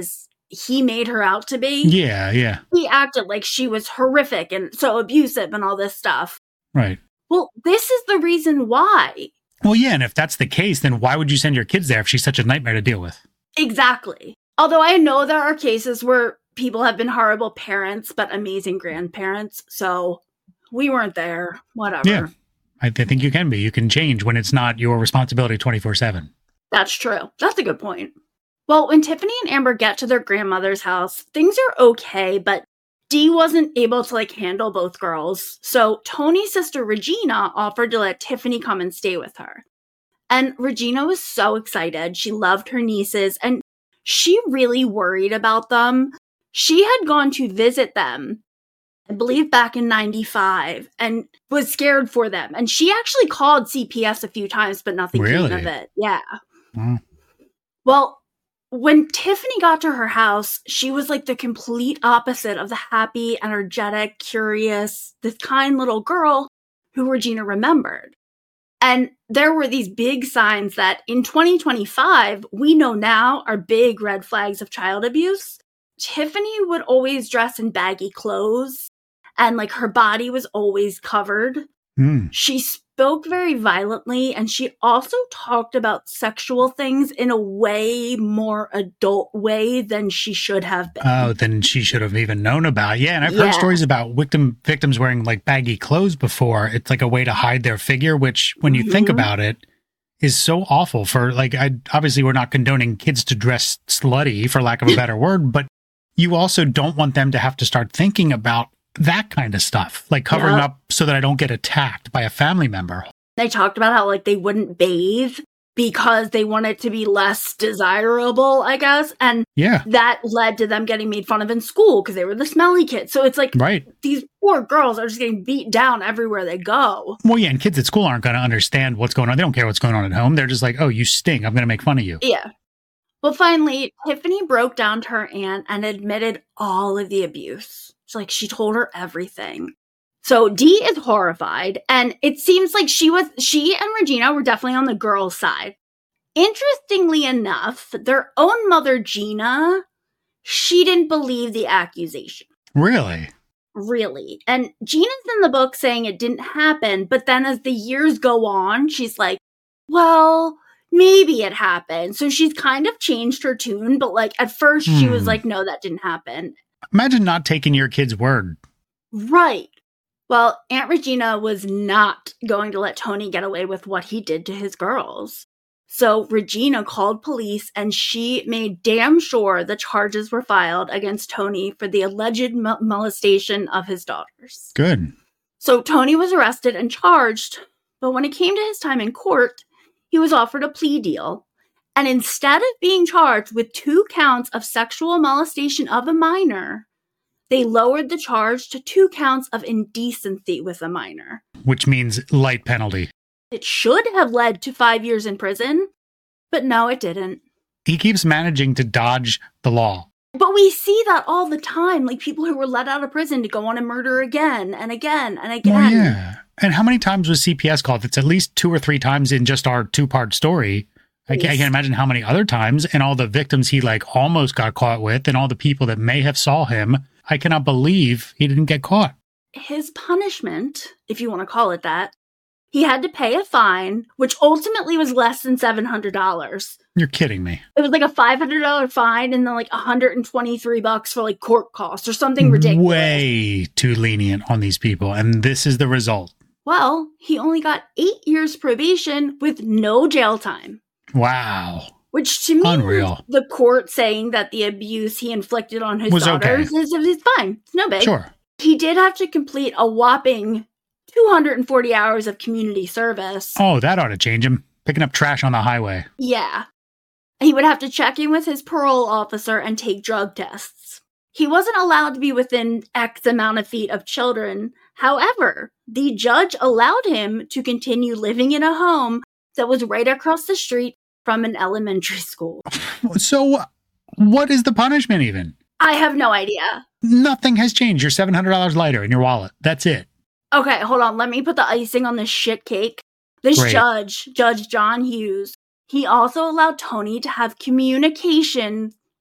he made her out to be. Yeah, yeah. He acted like she was horrific and so abusive and all this stuff. Right. Well, this is the reason why. Well, yeah, and if that's the case, then why would you send your kids there if she's such a nightmare to deal with? Exactly. Although I know there are cases where people have been horrible parents, but amazing grandparents. So we weren't there. Whatever. Yeah, I th- think you can be. You can change when it's not your responsibility twenty-four seven. That's true. That's a good point. Well, when Tiffany and Amber get to their grandmother's house, things are okay, but Dee wasn't able to like handle both girls. So Tony's sister Regina offered to let Tiffany come and stay with her. And Regina was so excited. She loved her nieces and she really worried about them. She had gone to visit them, I believe back in ninety-five, and was scared for them. And she actually called C P S a few times, but nothing Really? came of it. Yeah. Mm. Well, when Tiffany got to her house, she was like the complete opposite of the happy, energetic, curious, this kind little girl who Regina remembered. And there were these big signs that in twenty twenty-five, we know now are big red flags of child abuse. Tiffany would always dress in baggy clothes and like her body was always covered. Mm. She spoke very violently and she also talked about sexual things in a way more adult way than she should have been. Oh, then she should have even known about. Yeah, and I've heard Yeah. stories about victim victims wearing like baggy clothes before. It's like a way to hide their figure, which when you think Mhm. about it, is so awful for like, I obviously we're not condoning kids to dress slutty for lack of a better word, but you also don't want them to have to start thinking about that kind of stuff, like covering Yeah. up so that I don't get attacked by a family member. They talked about how like they wouldn't bathe because they wanted to be less desirable, I guess. And Yeah, that led to them getting made fun of in school because they were the smelly kids. So it's like right. these poor girls are just getting beat down everywhere they go. Well, yeah, and kids at school aren't going to understand what's going on. They don't care what's going on at home. They're just like, oh, you stink. I'm going to make fun of you. Yeah. Well, finally, Tiffany broke down to her aunt and admitted all of the abuse. It's like she told her everything. So Dee is horrified, and it seems like she was she and Regina were definitely on the girls' side. Interestingly enough, their own mother, Gina, she didn't believe the accusation. Really? Really. And Gina's in the book saying it didn't happen, but then as the years go on, she's like, well, maybe it happened. So she's kind of changed her tune, but like at first she was Hmm. like, no, that didn't happen. Imagine not taking your kid's word. Right. Well, Aunt Regina was not going to let Tony get away with what he did to his girls. So Regina called police and she made damn sure the charges were filed against Tony for the alleged mo- molestation of his daughters. Good. So Tony was arrested and charged, but when it came to his time in court, he was offered a plea deal. And instead of being charged with two counts of sexual molestation of a minor, they lowered the charge to two counts of indecency with a minor. Which means light penalty. It should have led to five years in prison, but no, it didn't. He keeps managing to dodge the law. But we see that all the time, like people who were let out of prison to go on and murder again and again and again. Well, yeah. And how many times was C P S called? It's at least two or three times in just our two-part story. I can't, I Yes. can't imagine how many other times, and all the victims he like almost got caught with, and all the people that may have saw him. I cannot believe he didn't get caught. His punishment, if you want to call it that, he had to pay a fine, which ultimately was less than seven hundred dollars. You're kidding me. It was like a five hundred dollars fine and then like one hundred twenty-three bucks for like court costs or something ridiculous. Way too lenient on these people, and this is the result. Well, he only got eight years probation with no jail time. Wow. Which to me, Unreal. the court saying that the abuse he inflicted on his Was daughters okay. is, is fine. It's no big. Sure. He did have to complete a whopping two hundred forty hours of community service. Oh, that ought to change him. Picking up trash on the highway. Yeah. He would have to check in with his parole officer and take drug tests. He wasn't allowed to be within X amount of feet of children. However, the judge allowed him to continue living in a home that was right across the street from an elementary school. So, what is the punishment even? I have no idea. Nothing has changed. You're seven hundred dollars lighter in your wallet. That's it. Okay, hold on. Let me put the icing on this shit cake. This Great. judge, Judge John Hughes, he also allowed Tony to have communication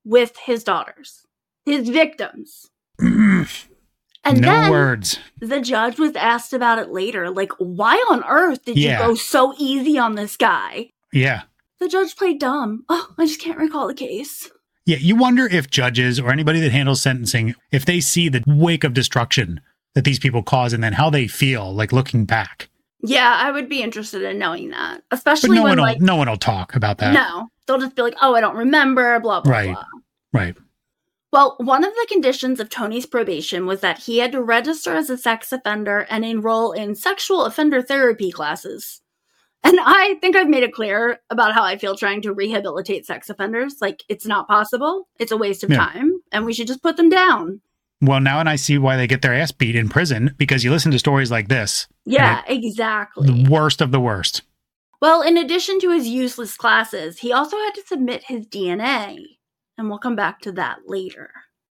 with his daughters, his victims. no And then words. The judge was asked about it later. Like, why on earth did Yeah. you go so easy on this guy? Yeah. The judge played dumb. Oh, I just can't recall the case. Yeah, you wonder if judges or anybody that handles sentencing, if they see the wake of destruction that these people cause and then how they feel, like looking back. Yeah, I would be interested in knowing that. But Especially no when, one will, like, no one will talk about that. no. They'll just be like, oh, I don't remember, blah, blah, Right. blah. Right. Well, one of the conditions of Tony's probation was that he had to register as a sex offender and enroll in sexual offender therapy classes. And I think I've made it clear about how I feel trying to rehabilitate sex offenders. Like, it's not possible. It's a waste of Yeah. time. And we should just put them down. Well, now and I see why they get their ass beat in prison, because you listen to stories like this. Yeah, Like, exactly. the worst of the worst. Well, in addition to his useless classes, he also had to submit his D N A. And we'll come back to that later.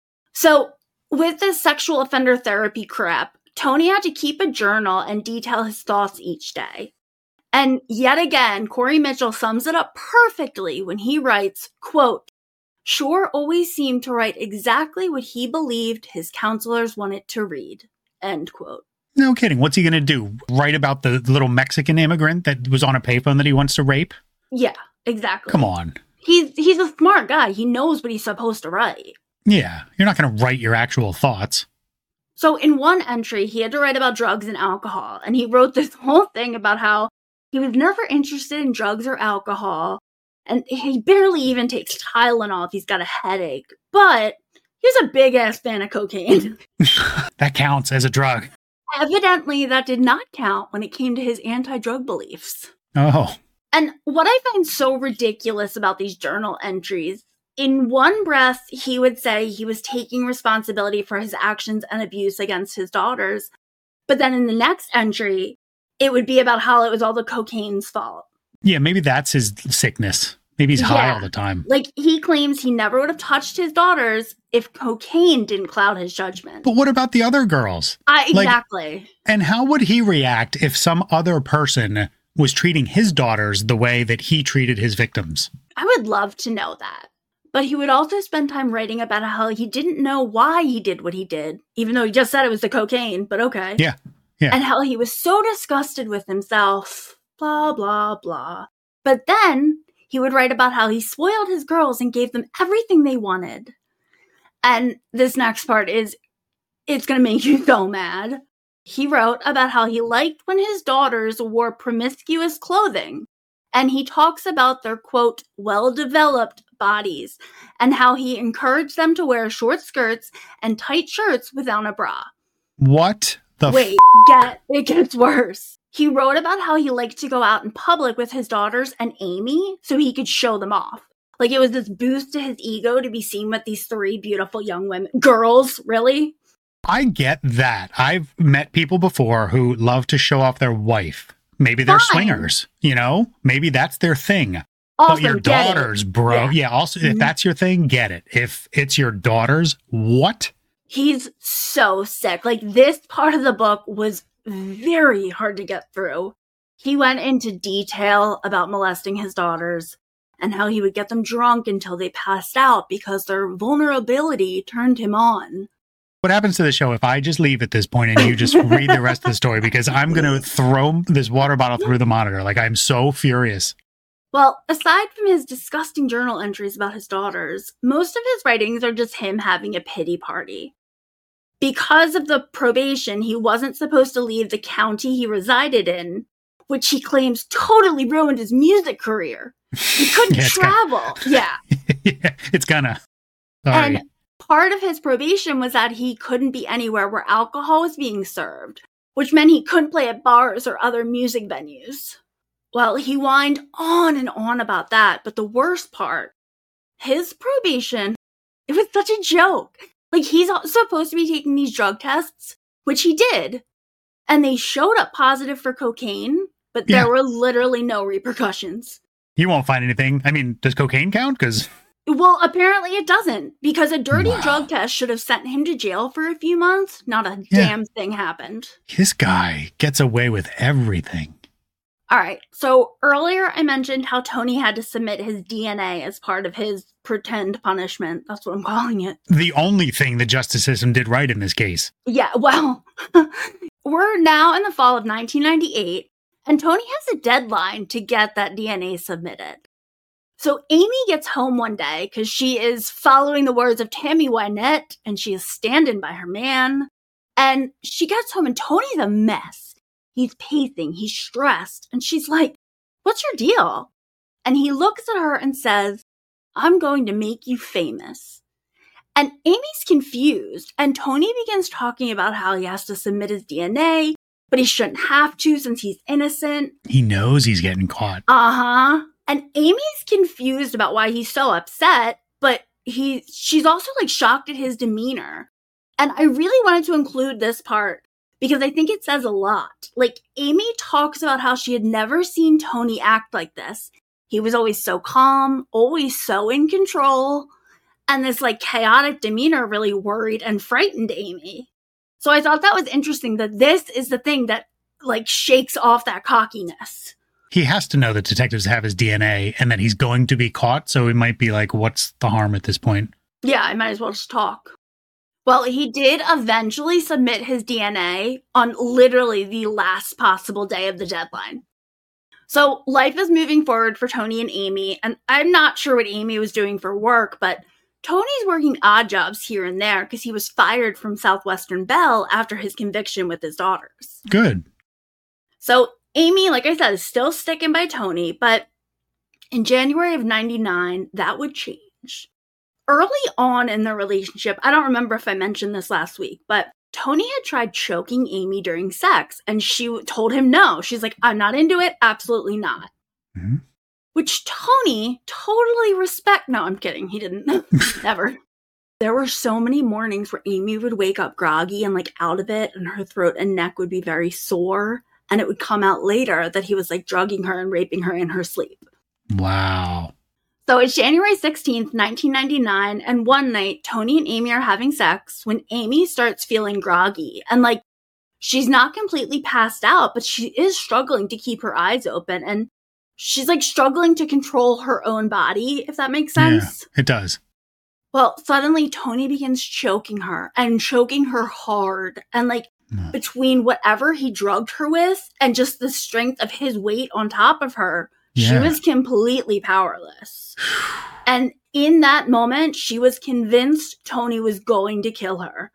So, with this sexual offender therapy crap, Tony had to keep a journal and detail his thoughts each day. And yet again, Corey Mitchell sums it up perfectly when he writes, quote, Shore always seemed to write exactly what he believed his counselors wanted to read, end quote. No kidding. What's he going to do? Write about the little Mexican immigrant that was on a payphone that he wants to rape? Yeah, exactly. Come on. He's, he's a smart guy. He knows what he's supposed to write. Yeah, you're not going to write your actual thoughts. So in one entry, he had to write about drugs and alcohol, and he wrote this whole thing about how he was never interested in drugs or alcohol, and he barely even takes Tylenol if he's got a headache, but he's a big-ass fan of cocaine. That counts as a drug. Evidently, that did not count when it came to his anti-drug beliefs. Oh. And what I find so ridiculous about these journal entries, in one breath, he would say he was taking responsibility for his actions and abuse against his daughters. But then in the next entry, it would be about how it was all the cocaine's fault. Yeah, maybe that's his sickness. Maybe he's high Yeah. all the time. Like, he claims he never would have touched his daughters if cocaine didn't cloud his judgment. But what about the other girls? I, like- exactly. And how would he react if some other person was treating his daughters the way that he treated his victims? I would love to know that. But he would also spend time writing about how he didn't know why he did what he did, even though he just said it was the cocaine, but okay. Yeah, yeah. And how he was so disgusted with himself, blah, blah, blah. But then he would write about how he spoiled his girls and gave them everything they wanted. And this next part is, it's going to make you so mad. He wrote about how he liked when his daughters wore promiscuous clothing. And he talks about their, quote, well-developed bodies and how he encouraged them to wear short skirts and tight shirts without a bra. What the Wait, get it gets worse. He wrote about how he liked to go out in public with his daughters and Amy so he could show them off. Like, it was this boost to his ego to be seen with these three beautiful young women. Girls, really? I get that. I've met people before who love to show off their wife. Maybe they're Fine. swingers, you know? Maybe that's their thing. Also, but your get it. daughters, bro. Yeah. Yeah, also, if Mhm. that's your thing, get it. If it's your daughters, what? He's so sick. Like, this part of the book was very hard to get through. He went into detail about molesting his daughters and how he would get them drunk until they passed out because their vulnerability turned him on. What happens to the show if I just leave at this point and you just read the rest of the story? Because I'm going to throw this water bottle through the monitor. Like, I'm so furious. Well, aside from his disgusting journal entries about his daughters, most of his writings are just him having a pity party. Because of the probation, he wasn't supposed to leave the county he resided in, which he claims totally ruined his music career. He couldn't Yeah, it's travel. Yeah. Yeah, it's gonna. Sorry. And part of his probation was that he couldn't be anywhere where alcohol was being served, which meant he couldn't play at bars or other music venues. Well, he whined on and on about that, but the worst part, his probation, it was such a joke. Like, he's supposed to be taking these drug tests, which he did, and they showed up positive for cocaine, but there Yeah. were literally no repercussions. You won't find anything. I mean, does cocaine count? Because Well, apparently it doesn't, because a dirty Wow. drug test should have sent him to jail for a few months. Not a Yeah. damn thing happened. this guy gets away with everything. All right. So earlier I mentioned how Tony had to submit his D N A as part of his pretend punishment. That's what I'm calling it. The only thing the justice system did right in this case. Yeah, well, we're now in the fall of nineteen ninety-eight, and Tony has a deadline to get that D N A submitted. So Amy gets home one day because she is following the words of Tammy Wynette, and she is standing by her man. And she gets home, and Tony's a mess. He's pacing, he's stressed, and she's like, "What's your deal?" And he looks at her and says, "I'm going to make you famous." And Amy's confused, and Tony begins talking about how he has to submit his D N A, but he shouldn't have to since he's innocent. He knows he's getting caught. Uh-huh. And Amy's confused about why he's so upset, but he she's also like shocked at his demeanor. And I really wanted to include this part because I think it says a lot. Like, Amy talks about how she had never seen Tony act like this. He was always so calm, always so in control. And this, like, chaotic demeanor really worried and frightened Amy. So I thought that was interesting that this is the thing that, like, shakes off that cockiness. He has to know that detectives have his D N A and that he's going to be caught. So it might be like, what's the harm at this point? Yeah, I might as well just talk. Well, he did eventually submit his D N A on literally the last possible day of the deadline. So life is moving forward for Tony and Amy, and I'm not sure what Amy was doing for work, but Tony's working odd jobs here and there because he was fired from Southwestern Bell after his conviction with his daughters. Good. So Amy, like I said, is still sticking by Tony, but in January of ninety-nine, that would change. Early on in their relationship, I don't remember if I mentioned this last week, but Tony had tried choking Amy during sex, and she told him no. She's like, "I'm not into it. Absolutely not." Mm-hmm. Which Tony totally respect. No, I'm kidding. He didn't. Never. There were so many mornings where Amy would wake up groggy and like out of it, and her throat and neck would be very sore. And it would come out later that he was like drugging her and raping her in her sleep. Wow. So it's January sixteenth, nineteen ninety-nine, and one night, Tony and Amy are having sex when Amy starts feeling groggy. And, like, she's not completely passed out, but she is struggling to keep her eyes open. And she's, like, struggling to control her own body, if that makes sense. Yeah, it does. Well, suddenly, Tony begins choking her, and choking her hard. And, like, mm. between whatever he drugged her with and just the strength of his weight on top of her, yeah. She was completely powerless. And in that moment, she was convinced Tony was going to kill her.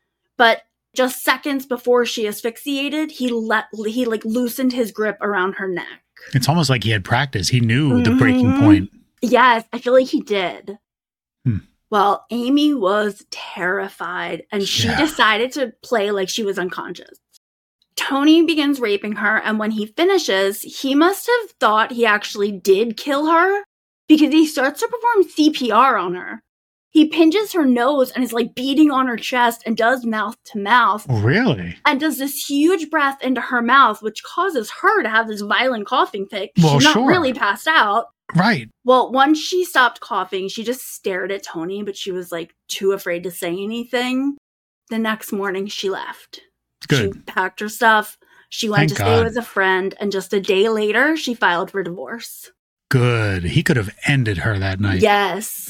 But just seconds before she asphyxiated, he let he like loosened his grip around her neck. It's almost like he had practice. He knew mm-hmm. the breaking point. Yes, I feel like he did. Hmm. Well, Amy was terrified, and she yeah. decided to play like she was unconscious. Tony begins raping her, and when he finishes, he must have thought he actually did kill her because he starts to perform C P R on her. He pinches her nose and is like beating on her chest and does mouth to mouth. Really? And does this huge breath into her mouth, which causes her to have this violent coughing fit. Well, She's not sure. really passed out. Right. Well, once she stopped coughing, she just stared at Tony, but she was like too afraid to say anything. The next morning, she left. Good. She packed her stuff. She went Thank to God. stay with a friend, and just a day later, she filed for divorce. Good. He could have ended her that night. Yes.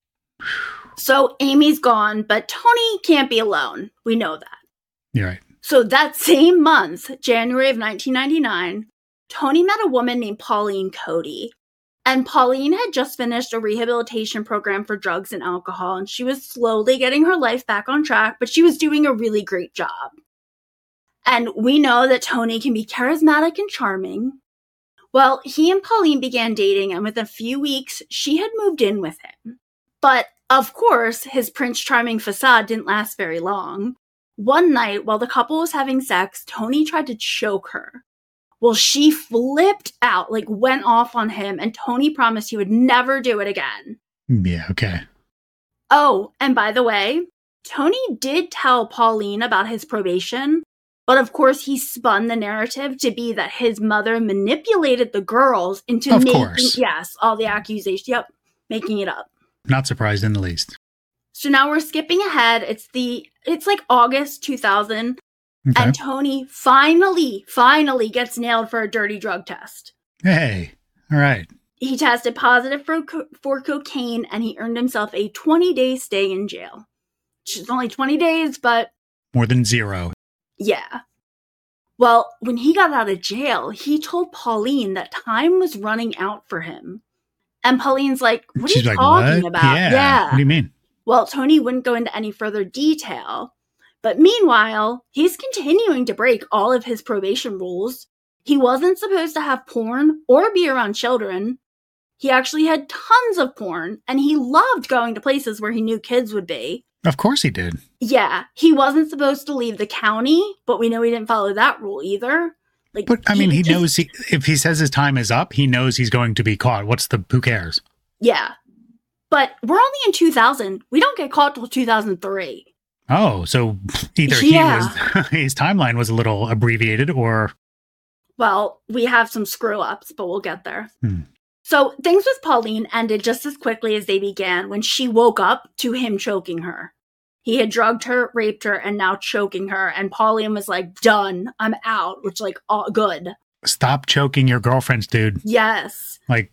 So Amy's gone, but Tony can't be alone. We know that. You're right. So that same month, January of nineteen ninety-nine, Tony met a woman named Pauline Cody. And Pauline had just finished a rehabilitation program for drugs and alcohol, and she was slowly getting her life back on track, but she was doing a really great job. And we know that Tony can be charismatic and charming. Well, he and Pauline began dating, and within a few weeks, she had moved in with him. But, of course, his Prince Charming facade didn't last very long. One night, while the couple was having sex, Tony tried to choke her. Well, she flipped out, like went off on him, and Tony promised he would never do it again. Yeah, okay. Oh, and by the way, Tony did tell Pauline about his probation, but of course he spun the narrative to be that his mother manipulated the girls into of making, course. yes, all the accusations. Yep, making it up. Not surprised in the least. So now we're skipping ahead. It's the, it's like August two thousand. Okay. And Tony finally, finally gets nailed for a dirty drug test. Hey, all right. He tested positive for, co- for cocaine, and he earned himself a twenty-day stay in jail. Which is only twenty days, but... More than zero. Yeah. Well, when he got out of jail, he told Pauline that time was running out for him. And Pauline's like, what She's are you like, talking what? about? Yeah. yeah. What do you mean? Well, Tony wouldn't go into any further detail. But meanwhile, he's continuing to break all of his probation rules. He wasn't supposed to have porn or be around children. He actually had tons of porn, and he loved going to places where he knew kids would be. Of course he did. Yeah, he wasn't supposed to leave the county, but we know he didn't follow that rule either. Like, But I mean, he just- knows he, if he says his time is up, he knows he's going to be caught. What's the, who cares? Yeah. But we're only in two thousand. We don't get caught till two thousand three. Oh, so either Yeah. he was, his timeline was a little abbreviated or. Well, we have some screw ups, but we'll get there. Hmm. So things with Pauline ended just as quickly as they began when she woke up to him choking her. He had drugged her, raped her, and now choking her. And Pauline was like, done, I'm out, which like, all good. Stop choking your girlfriends, dude. Yes. Like,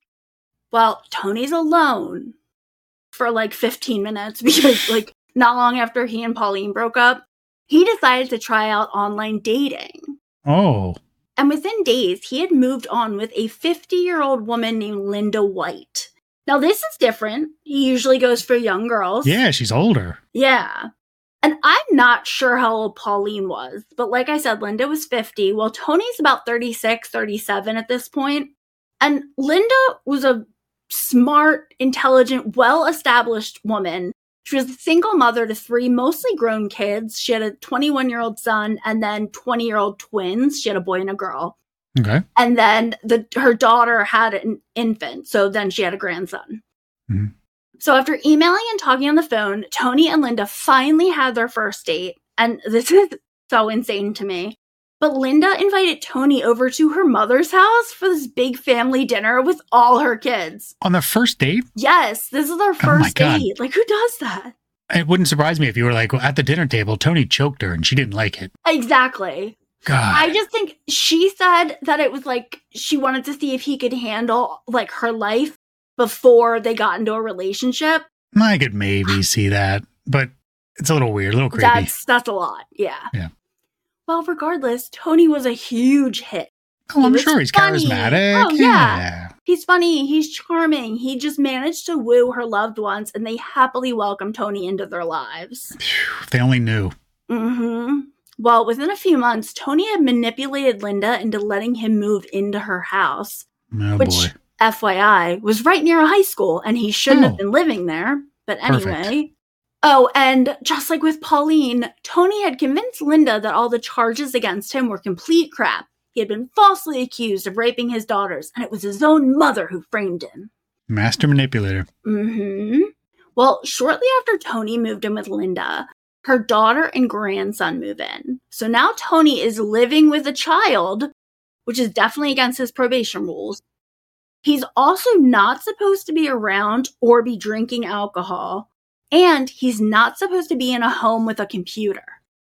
Well, Tony's alone for like fifteen minutes because like not long after he and Pauline broke up, he decided to try out online dating. oh, And within days, he had moved on with a fifty-year-old woman named Linda White. Now, this is different. He usually goes for young girls. yeah, she's older. Yeah. And I'm not sure how old Pauline was, but like I said, Linda was fifty, while Tony's about thirty-six, thirty-seven at this point. And Linda was a smart, intelligent, well-established woman. She was a single mother to three mostly grown kids. She had a twenty-one-year-old son and then twenty-year-old twins. She had a boy and a girl. Okay. And then the her daughter had an infant, so then she had a grandson. Mhm. So after emailing and talking on the phone, Tony and Linda finally had their first date. And this is so insane to me. But Linda invited Tony over to her mother's house for this big family dinner with all her kids. On the first date, Yes, this is their Oh my first God. date. Like, who does that? it wouldn't surprise me if you were like, well, at the dinner table, Tony choked her and she didn't like it. Exactly. God. I just think she said that it was like she wanted to see if he could handle like her life before they got into a relationship. I could maybe see that, but it's a little weird, a little creepy. That's that's a lot. Yeah. Yeah. Well, regardless, Tony was a huge hit. oh, he I'm was sure he's funny. charismatic. Oh, yeah. He's funny. He's charming. He just managed to woo her loved ones, and they happily welcomed Tony into their lives. Phew, if they only knew. Mm-hmm. Well, within a few months, Tony had manipulated Linda into letting him move into her house, Oh, which, boy. F Y I, was right near a high school, and he shouldn't Oh. have been living there. But anyway. Perfect. Oh, and just like with Pauline, Tony had convinced Linda that all the charges against him were complete crap. He had been falsely accused of raping his daughters, and it was his own mother who framed him. Master manipulator. Mm-hmm. Well, shortly after Tony moved in with Linda, her daughter and grandson move in. So now Tony is living with a child, which is definitely against his probation rules. He's also not supposed to be around or be drinking alcohol, and he's not supposed to be in a home with a computer.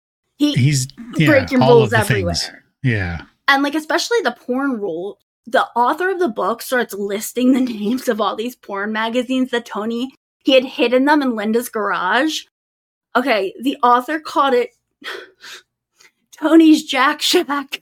He He's yeah, breaking all rules of the everywhere. things. Yeah. And like especially the porn rule, the author of the book starts listing the names of all these porn magazines that Tony he had hidden them in Linda's garage. Okay, the author called it Tony's Jack Shack.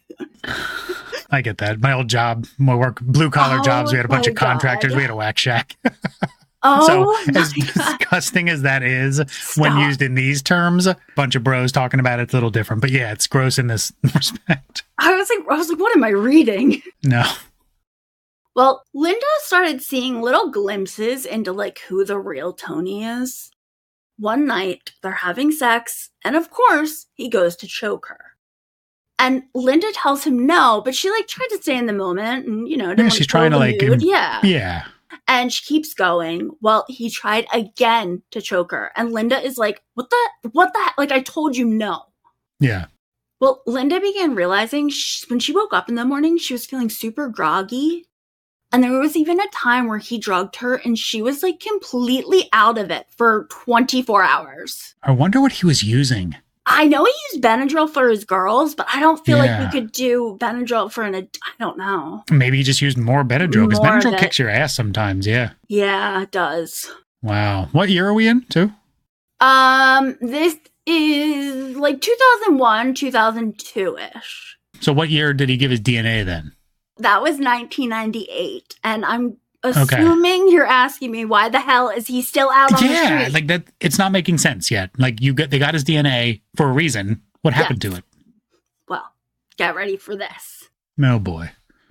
I get that. My old job, my work, blue collar Oh, jobs, we had a bunch my of contractors. God. We had a whack shack. Oh, so my as God. disgusting as that is, when Stop. used in these terms, a bunch of bros talking about it, it's a little different. But yeah, it's gross in this respect. I was like, I was like, what am I reading? No. Well, Linda started seeing little glimpses into like who the real Tony is. One night, they're having sex, and of course, he goes to choke her. And Linda tells him no, but she like tried to stay in the moment, and you know, didn't Yeah, want she's to kill trying to the like, mood. im- yeah. Yeah. And she keeps going. Well, he tried again to choke her, and Linda is like, "What the? What the? Like I told you no." Yeah. Well, Linda began realizing she, when she woke up in the morning, she was feeling super groggy. And there was even a time where he drugged her and she was like completely out of it for twenty-four hours. I wonder what he was using. I know he used Benadryl for his girls, but I don't feel Yeah. like you could do Benadryl for an ad- I don't know. Maybe he just used more Benadryl, because More of Benadryl it. kicks your ass sometimes, yeah. Yeah, it does. Wow. What year are we in, too? Um, this is like two thousand one, two thousand two-ish. So what year did he give his D N A then? That was nineteen ninety-eight, and I'm assuming you're asking me why the hell is he still out on the Yeah, street? like that. It's not making sense yet. Like you got, they got his D N A for a reason. What happened Yes. to it? Well, get ready for this. Oh boy.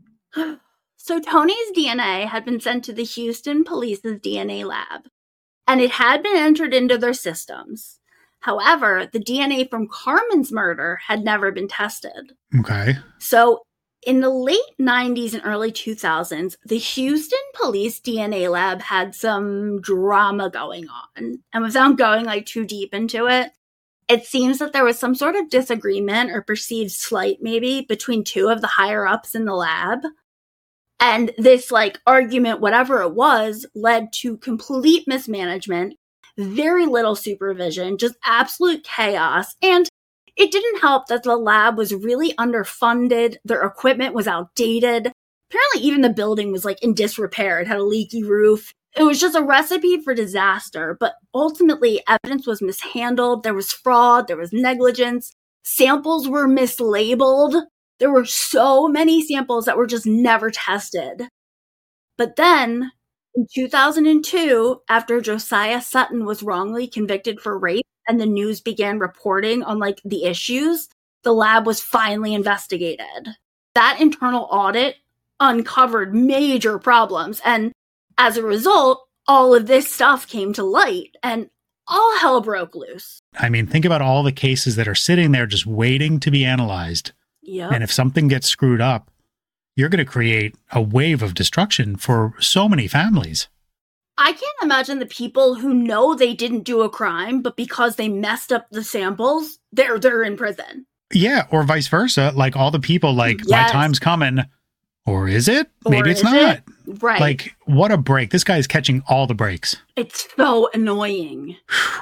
So Tony's D N A had been sent to the Houston Police's D N A lab, and it had been entered into their systems. However, the D N A from Carmen's murder had never been tested. Okay. So in the late nineties and early two thousands, the Houston Police D N A lab had some drama going on. And without going like too deep into it, it seems that there was some sort of disagreement or perceived slight maybe between two of the higher ups in the lab. And this like argument, whatever it was, led to complete mismanagement, very little supervision, just absolute chaos. And it didn't help that the lab was really underfunded. Their equipment was outdated. Apparently even the building was like in disrepair. It had a leaky roof. It was just a recipe for disaster. But ultimately, evidence was mishandled. There was fraud. There was negligence. Samples were mislabeled. There were so many samples that were just never tested. But then, in two thousand two, after Josiah Sutton was wrongly convicted for rape and the news began reporting on like the issues, the lab was finally investigated. That internal audit uncovered major problems, and as a result, all of this stuff came to light and all hell broke loose. I mean, think about all the cases that are sitting there just waiting to be analyzed. Yep. And if something gets screwed up, you're going to create a wave of destruction for so many families. I can't imagine the people who know they didn't do a crime, but because they messed up the samples, they're they're in prison. Yeah, or vice versa. Like all the people like, my Yes. time's coming. Or is it? Or Maybe it's is not. it? Right. Like, what a break. This guy's catching all the breaks. It's so annoying.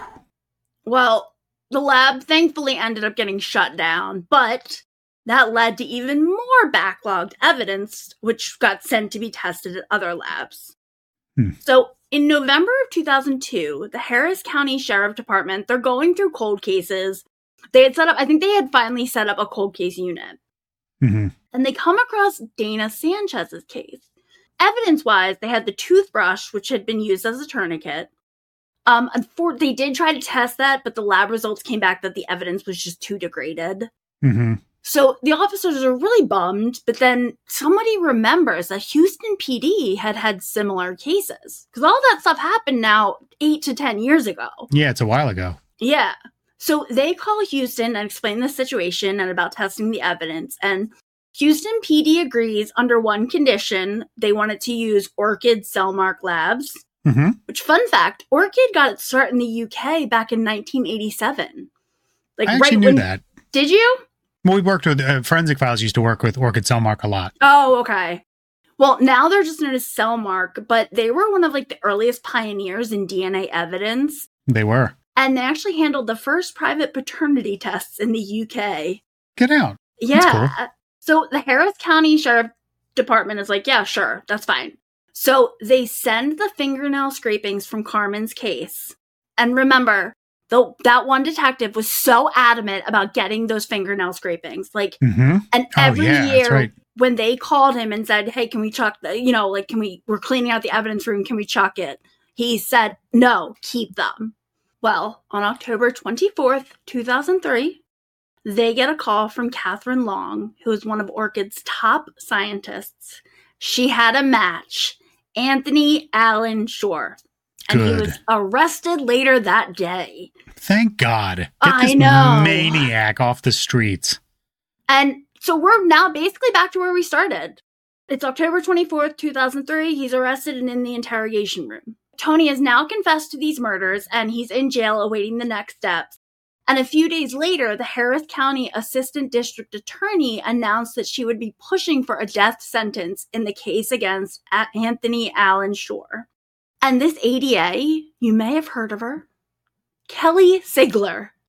Well, the lab thankfully ended up getting shut down, but that led to even more backlogged evidence, which got sent to be tested at other labs. Hmm. So in November of two thousand two, the Harris County Sheriff Department, they're going through cold cases. They had set up, I think they had finally set up a cold case unit. Mm-hmm. And they come across Dana Sanchez's case. Evidence-wise, they had the toothbrush, which had been used as a tourniquet. Um, for, they did try to test that, but the lab results came back that the evidence was just too degraded. Mm-hmm. So the officers are really bummed, but then somebody remembers that Houston P D had had similar cases. Because all that stuff happened now eight to ten years ago. Yeah, it's a while ago. Yeah. So they call Houston and explain the situation and about testing the evidence. And Houston P D agrees under one condition. They wanted to use Orchid Cellmark Labs. Mm-hmm. Which, fun fact, Orchid got its start in the U K back in nineteen eighty-seven. Like, I actually right knew when, that. Did you? Well, we worked with, uh, Forensic Files used to work with Orchid Cellmark a lot. Oh, okay. Well, now they're just known as Cellmark, but they were one of like the earliest pioneers in D N A evidence. They were. And they actually handled the first private paternity tests in the U K. Get out. Yeah. So the Harris County Sheriff Department is like, yeah, sure, that's fine. So they send the fingernail scrapings from Carmen's case. And remember, the, that one detective was so adamant about getting those fingernail scrapings. Like, Mm-hmm. and Oh, every yeah, that's year right. when they called him and said, hey, can we chuck the, you know, like, can we, we're cleaning out the evidence room, can we chuck it? He said, no, keep them. Well, on October twenty-fourth, two thousand three, they get a call from Catherine Long, who is one of Orchid's top scientists. She had a match, Anthony Allen Shore. And Good. he was arrested later that day. Thank God. Get I this know. maniac off the streets. And so we're now basically back to where we started. It's October twenty-fourth, two thousand three. He's arrested and in the interrogation room. Tony has now confessed to these murders, and he's in jail awaiting the next steps. And a few days later, the Harris County Assistant District Attorney announced that she would be pushing for a death sentence in the case against Anthony Allen Shore. And this A D A, you may have heard of her, Kelly Sigler.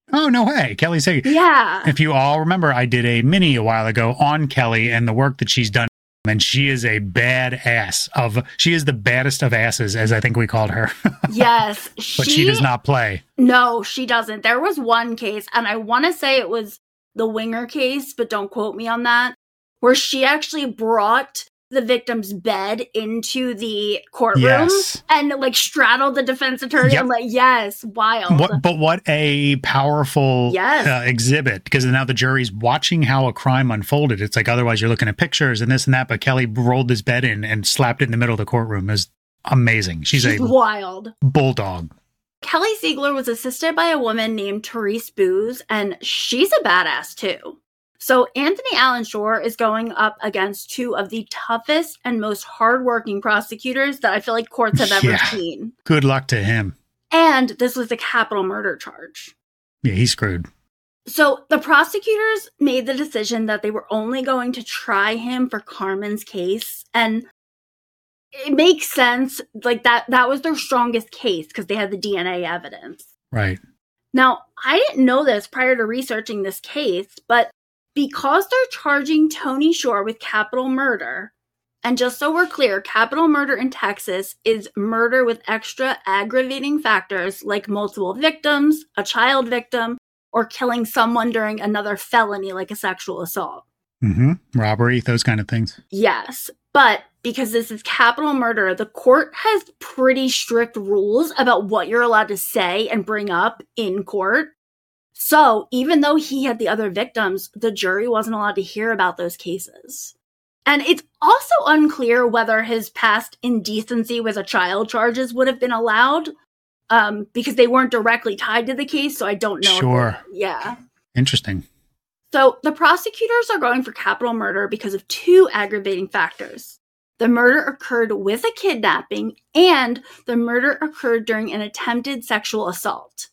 Oh, no way. Kelly Sager. Yeah. If you all remember, I did a mini a while ago on Kelly and the work that she's done. And she is a bad ass of, she is the baddest of asses, as I think we called her. Yes. But she does not play. No, she doesn't. There was one case, and I want to say it was the Winger case, but don't quote me on that, where she actually brought the victim's bed into the courtroom Yes. and like straddled the defense attorney. Yep. I'm like, yes, wild. What, but what a powerful Yes. uh, exhibit, because now the jury's watching how a crime unfolded. It's like, otherwise you're looking at pictures and this and that, but Kelly rolled this bed in and slapped it in the middle of the courtroom. It was amazing. She's, She's a wild. bulldog. Kelly Ziegler was assisted by a woman named Therese Booz, and she's a badass too. So Anthony Allen Shore is going up against two of the toughest and most hardworking prosecutors that I feel like courts have ever Yeah. seen. Good luck to him. And this was a capital murder charge. Yeah, he's screwed. So the prosecutors made the decision that they were only going to try him for Carmen's case. And it makes sense. Like that, that was their strongest case because they had the D N A evidence. Right. Now, I didn't know this prior to researching this case, but because they're charging Tony Shore with capital murder, and just so we're clear, capital murder in Texas is murder with extra aggravating factors like multiple victims, a child victim, or killing someone during another felony like a sexual assault. Mm-hmm. Robbery, those kind of things. Yes, but because this is capital murder, the court has pretty strict rules about what you're allowed to say and bring up in court. So even though he had the other victims, the jury wasn't allowed to hear about those cases. And it's also unclear whether his past indecency with a child charges would have been allowed um, because they weren't directly tied to the case. So I don't know. Sure. If they, yeah. Interesting. So the prosecutors are going for capital murder because of two aggravating factors. The murder occurred with a kidnapping, and the murder occurred during an attempted sexual assault.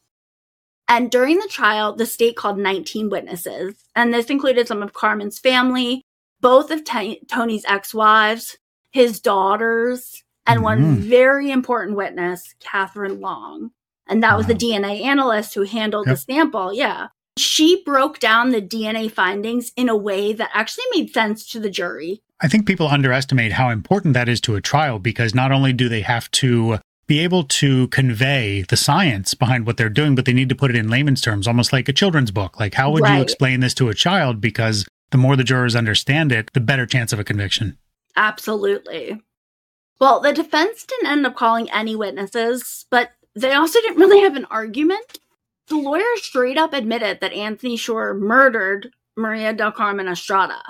And during the trial, the state called nineteen witnesses, and this included some of Carmen's family, both of T- Tony's ex-wives, his daughters, and Mm-hmm. one very important witness, Catherine Long. And that was the Wow. D N A analyst who handled Yep. the sample, yeah. She broke down the D N A findings in a way that actually made sense to the jury. I think people underestimate how important that is to a trial, because not only do they have to be able to convey the science behind what they're doing, but they need to put it in layman's terms, almost like a children's book. Like, how would you Right. explain this to a child? Because the more the jurors understand it, the better chance of a conviction. Absolutely. Well, the defense didn't end up calling any witnesses, but they also didn't really have an argument. The lawyer straight up admitted that Anthony Shore murdered Maria del Carmen Estrada,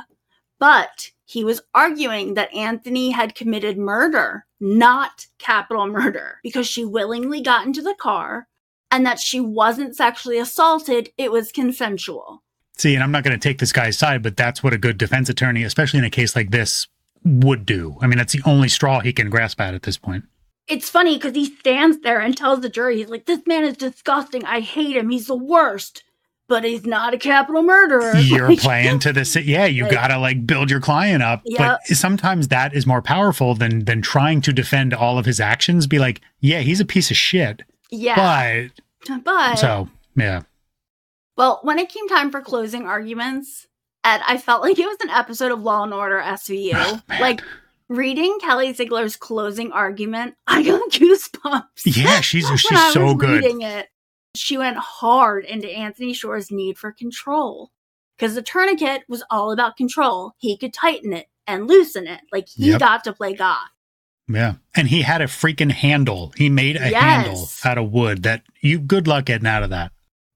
but he was arguing that Anthony had committed murder, not capital murder, because she willingly got into the car and that she wasn't sexually assaulted. It was consensual. See, and I'm not going to take this guy's side, but that's what a good defense attorney, especially in a case like this, would do. I mean, that's the only straw he can grasp at at this point. It's funny because he stands there and tells the jury, he's like, this man is disgusting. I hate him. He's the worst. But he's not a capital murderer. You're Like, playing to the si- yeah. You Like- gotta like build your client up, Yep. but sometimes that is more powerful than than trying to defend all of his actions. Be like, yeah, he's a piece of shit, Yeah. but But, so yeah, well, when it came time for closing arguments, Ed, I felt like it was an episode of Law and Order S V U. Oh, man. Like, reading Kelly Ziegler's closing argument, I got goosebumps. yeah, she's when she's I so was good. reading it. She went hard into Anthony Shore's need for control. Because the tourniquet was all about control. He could tighten it and loosen it. Like, he Yep. got to play God. Yeah, and he had a freaking handle. He made a Yes. handle out of wood. That you good luck getting out of that.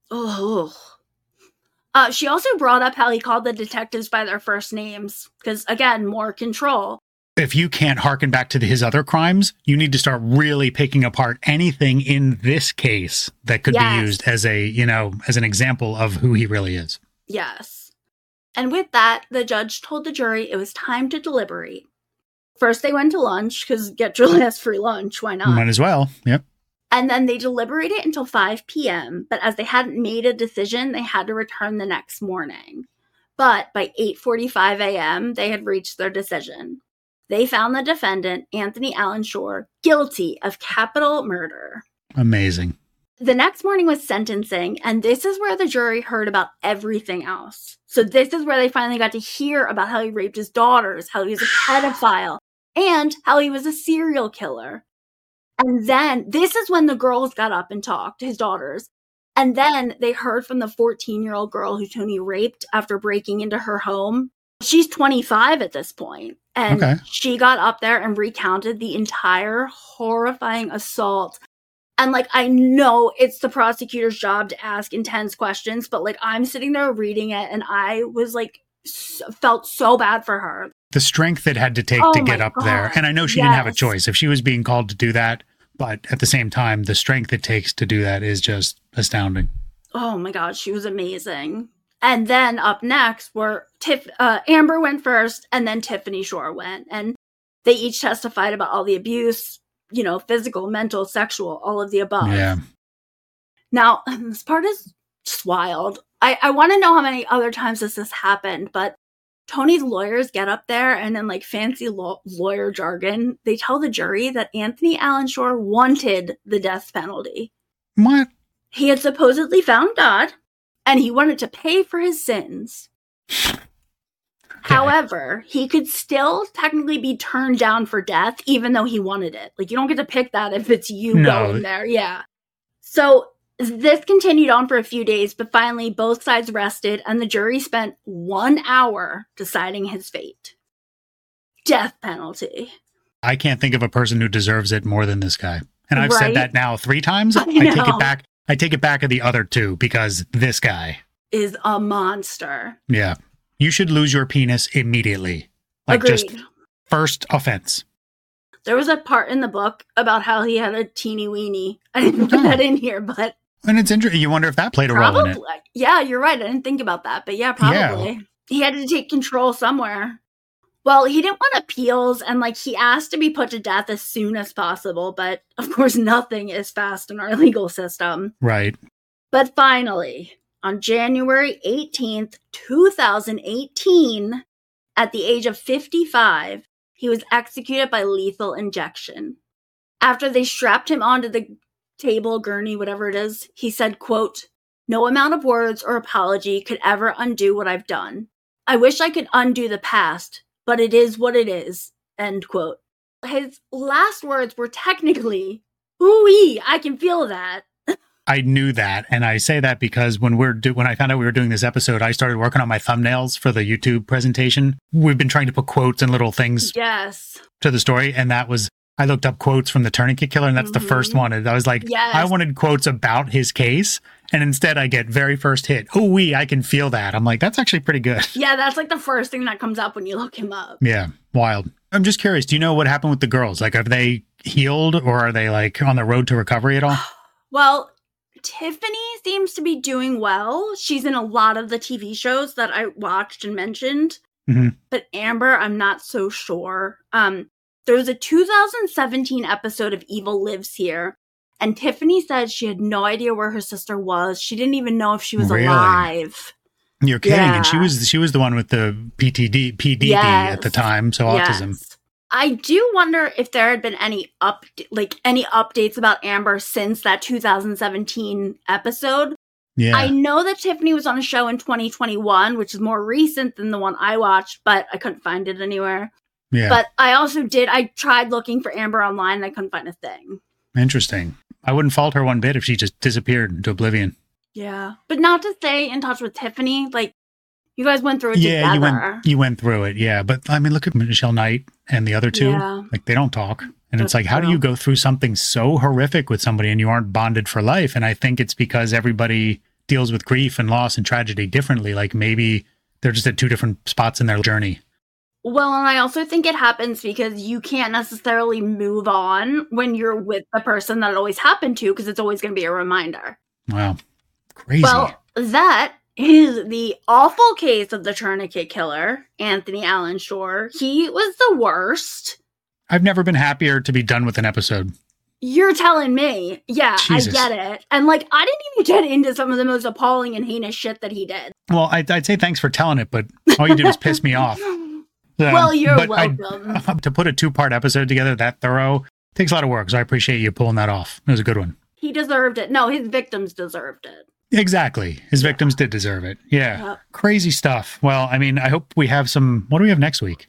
Oh. Uh, she also brought up how he called the detectives by their first names. Because, again, more control. If you can't harken back to the, his other crimes, you need to start really picking apart anything in this case that could Yes. be used as a, you know, as an example of who he really is. Yes. And with that, the judge told the jury it was time to deliberate. First, they went to lunch, because get your last free lunch, why not? Might as well. Yep. And then they deliberated until five p.m., but as they hadn't made a decision, they had to return the next morning. But by eight forty-five a.m., they had reached their decision. They found the defendant, Anthony Allen Shore, guilty of capital murder. Amazing. The next morning was sentencing, and this is where the jury heard about everything else. So this is where they finally got to hear about how he raped his daughters, how he was a pedophile, and how he was a serial killer. And then, this is when the girls got up and talked, his daughters. And then they heard from the fourteen-year-old girl who Tony raped after breaking into her home. She's twenty-five at this point, and Okay. she got up there and recounted the entire horrifying assault. And, like, I know it's the prosecutor's job to ask intense questions, but, like, I'm sitting there reading it, and I was, like, s- felt so bad for her. The strength it had to take Oh to my get up there. God, And I know she didn't have a yes. choice if she was being called to do that. But at the same time, the strength it takes to do that is just astounding. Oh my God, she was amazing. And then up next were Tiff, uh, Amber went first, and then Tiffany Shore went. And they each testified about all the abuse, you know, physical, mental, sexual, all of the above. Yeah. Now, this part is just wild. I, I want to know how many other times this has happened, but Tony's lawyers get up there and in like fancy law- lawyer jargon, they tell the jury that Anthony Allen Shore wanted the death penalty. What? He had supposedly found God, and he wanted to pay for his sins. However, he could still technically be turned down for death, even though he wanted it. Like, you don't get to pick that if it's you No. going there. Yeah. So this continued on for a few days, but finally both sides rested, and the jury spent one hour deciding his fate. Death penalty. I can't think of a person who deserves it more than this guy. And I've Right? said that now three times. I I take know. it back. I take it back of the other two because this guy. Is a monster. Yeah. You should lose your penis immediately. Like Agreed. just first offense. There was a part in the book about how he had a teeny weeny. I didn't put that in here, but And it's interesting. You wonder if that played a role in probably. it. Yeah, you're right. I didn't think about that, but yeah, probably. Yeah. He had to take control somewhere. Well, he didn't want appeals, and like he asked to be put to death as soon as possible, but of course, nothing is fast in our legal system. Right. But finally, on January eighteenth, twenty eighteen, at the age of fifty-five, he was executed by lethal injection. After they strapped him onto the table, gurney, whatever it is, he said, quote, "No amount of words or apology could ever undo what I've done. I wish I could undo the past, but it is what it is," end quote. His last words were technically, "Ooh-wee, I can feel that." I knew that, and I say that because when we're do- when I found out we were doing this episode, I started working on my thumbnails for the YouTube presentation. We've been trying to put quotes and little things Yes. to the story, and that was I looked up quotes from the Tourniquet Killer, and that's the first Mhm. one. And I was like, Yes. I wanted quotes about his case, and instead I get very first hit. Oh, we, I can feel that. I'm like, that's actually pretty good. Yeah, that's like the first thing that comes up when you look him up. Yeah, wild. I'm just curious. Do you know what happened with the girls? Like, have they healed, or are they like on the road to recovery at all? Well, Tiffany seems to be doing well. She's in a lot of the T V shows that I watched and mentioned. Mhm. But Amber, I'm not so sure. Um, there was a two thousand seventeen episode of Evil Lives Here, and Tiffany said she had no idea where her sister was. She didn't even know if she was Really? alive. You're kidding. And she Yeah. was she was the one with the P T D P D D at the Yes. time, so autism. Yes. I do wonder if there had been any up, like any updates about Amber since that two thousand seventeen episode. Yeah. I know that Tiffany was on a show in twenty twenty-one, which is more recent than the one I watched, but I couldn't find it anywhere. yeah. But I also did, I tried looking for Amber online and I couldn't find a thing. Interesting. I wouldn't fault her one bit if she just disappeared into oblivion. Yeah. But not to stay in touch with Tiffany, like, you guys went through it Yeah, you together. went you went through it. Yeah, but I mean, look at Michelle Knight and the other two. Yeah. Like, they don't talk, and That's it's like, how do true. you go through something so horrific with somebody and you aren't bonded for life? And I think it's because everybody deals with grief and loss and tragedy differently. Like, maybe they're just at two different spots in their journey. Well, and I also think it happens because you can't necessarily move on when you're with the person that it always happened to, because it's always going to be a reminder. Wow, crazy. Well, that is the awful case of the Tourniquet Killer, Anthony Allen Shore. He was the worst. I've never been happier to be done with an episode. You're telling me. Yeah, Jesus. I get it. And like, I didn't even get into some of the most appalling and heinous shit that he did. Well, I'd, I'd say thanks for telling it, but all you did was piss me off. Um, Well, you're but I- welcome. to put a two-part episode together that thorough takes a lot of work, so I appreciate you pulling that off. It was a good one. He deserved it. No, his victims deserved it. Exactly. His yeah. victims did deserve it. Yeah. Yep. Crazy stuff. Well, I mean, I hope we have some. What do we have next week?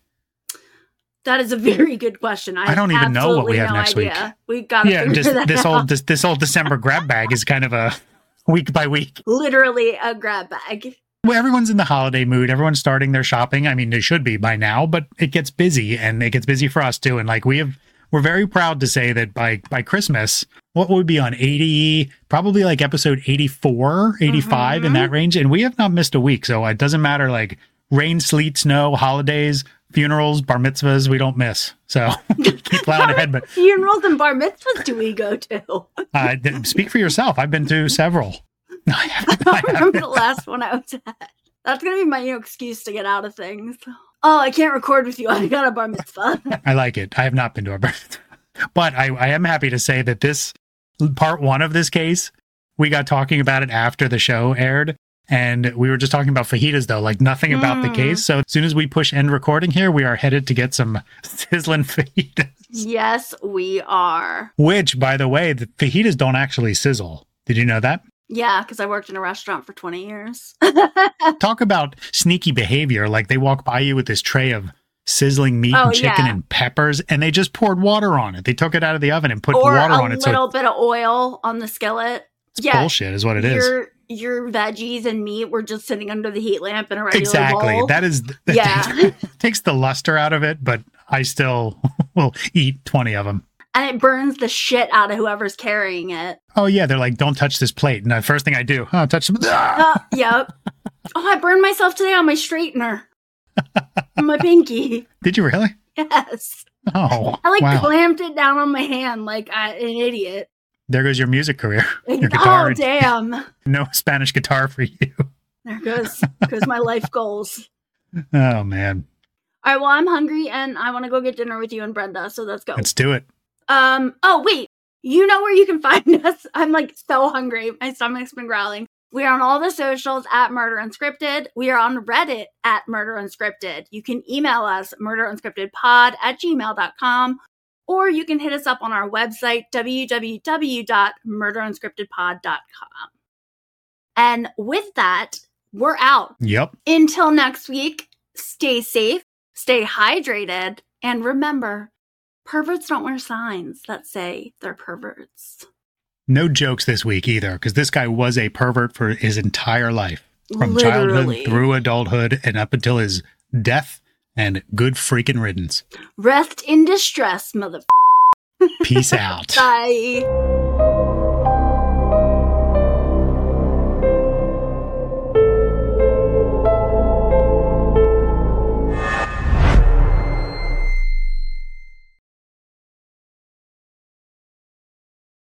That is a very good question. I, I don't even know what we have no next idea. week. We got to yeah, figure just that this out. old this, this old December grab bag is kind of a week by week. Literally a grab bag. Well, everyone's in the holiday mood. Everyone's starting their shopping. I mean, they should be by now, but it gets busy, and it gets busy for us too. And like we have, we're very proud to say that by by Christmas, what would be on eighty, probably like episode eighty-four, eighty-five mm-hmm. in that range, and we have not missed a week. So it doesn't matter like rain, sleet, snow, holidays, funerals, bar mitzvahs, we don't miss. So keep plowing ahead. But funerals and bar mitzvahs do we go to? uh, speak for yourself. I've been to several. No, I haven't. I, I remember the last one I was at. That's going to be my new excuse to get out of things. Oh, I can't record with you. I got a bar mitzvah. I like it. I have not been to a bar mitzvah. But I, I am happy to say that this part one of this case, we got talking about it after the show aired. And we were just talking about fajitas, though, like nothing about mm. the case. So as soon as we push end recording here, we are headed to get some sizzling fajitas. Yes, we are. Which, by the way, the fajitas don't actually sizzle. Did you know that? Yeah, because I worked in a restaurant for twenty years. Talk about sneaky behavior. Like they walk by you with this tray of sizzling meat oh, and chicken yeah. and peppers, and they just poured water on it. They took it out of the oven and put or water on it. Or a little so bit of oil on the skillet. It's yeah, bullshit is what it your, is. Your veggies and meat were just sitting under the heat lamp in a regular exactly. bowl. That is, that yeah. takes, takes the luster out of it, but I still will eat twenty of them. And it burns the shit out of whoever's carrying it. Oh, yeah. They're like, don't touch this plate. And the first thing I do, oh, touch them. Uh, yep. Oh, I burned myself today on my straightener. On my pinky. Did you really? Yes. Oh, I like wow. clamped it down on my hand like I, an idiot. There goes your music career. Your guitar. Oh, damn. No Spanish guitar for you. There goes, goes my life goals. Oh, man. All right, well, I'm hungry and I want to go get dinner with you and Brenda, so let's go. Let's do it. Um. Oh, wait. You know where you can find us? I'm like so hungry. My stomach's been growling. We are on all the socials at Murder Unscripted. We are on Reddit at Murder Unscripted. You can email us murderunscriptedpod at gmail dot com, or you can hit us up on our website, w w w dot murder unscripted pod dot com. And with that, we're out. Yep. Until next week, stay safe, stay hydrated, and remember, perverts don't wear signs that say they're perverts. No jokes this week either, because this guy was a pervert for his entire life. From Literally. childhood through adulthood and up until his death, and good freaking riddance. Rest in distress, mother. Peace out. Bye.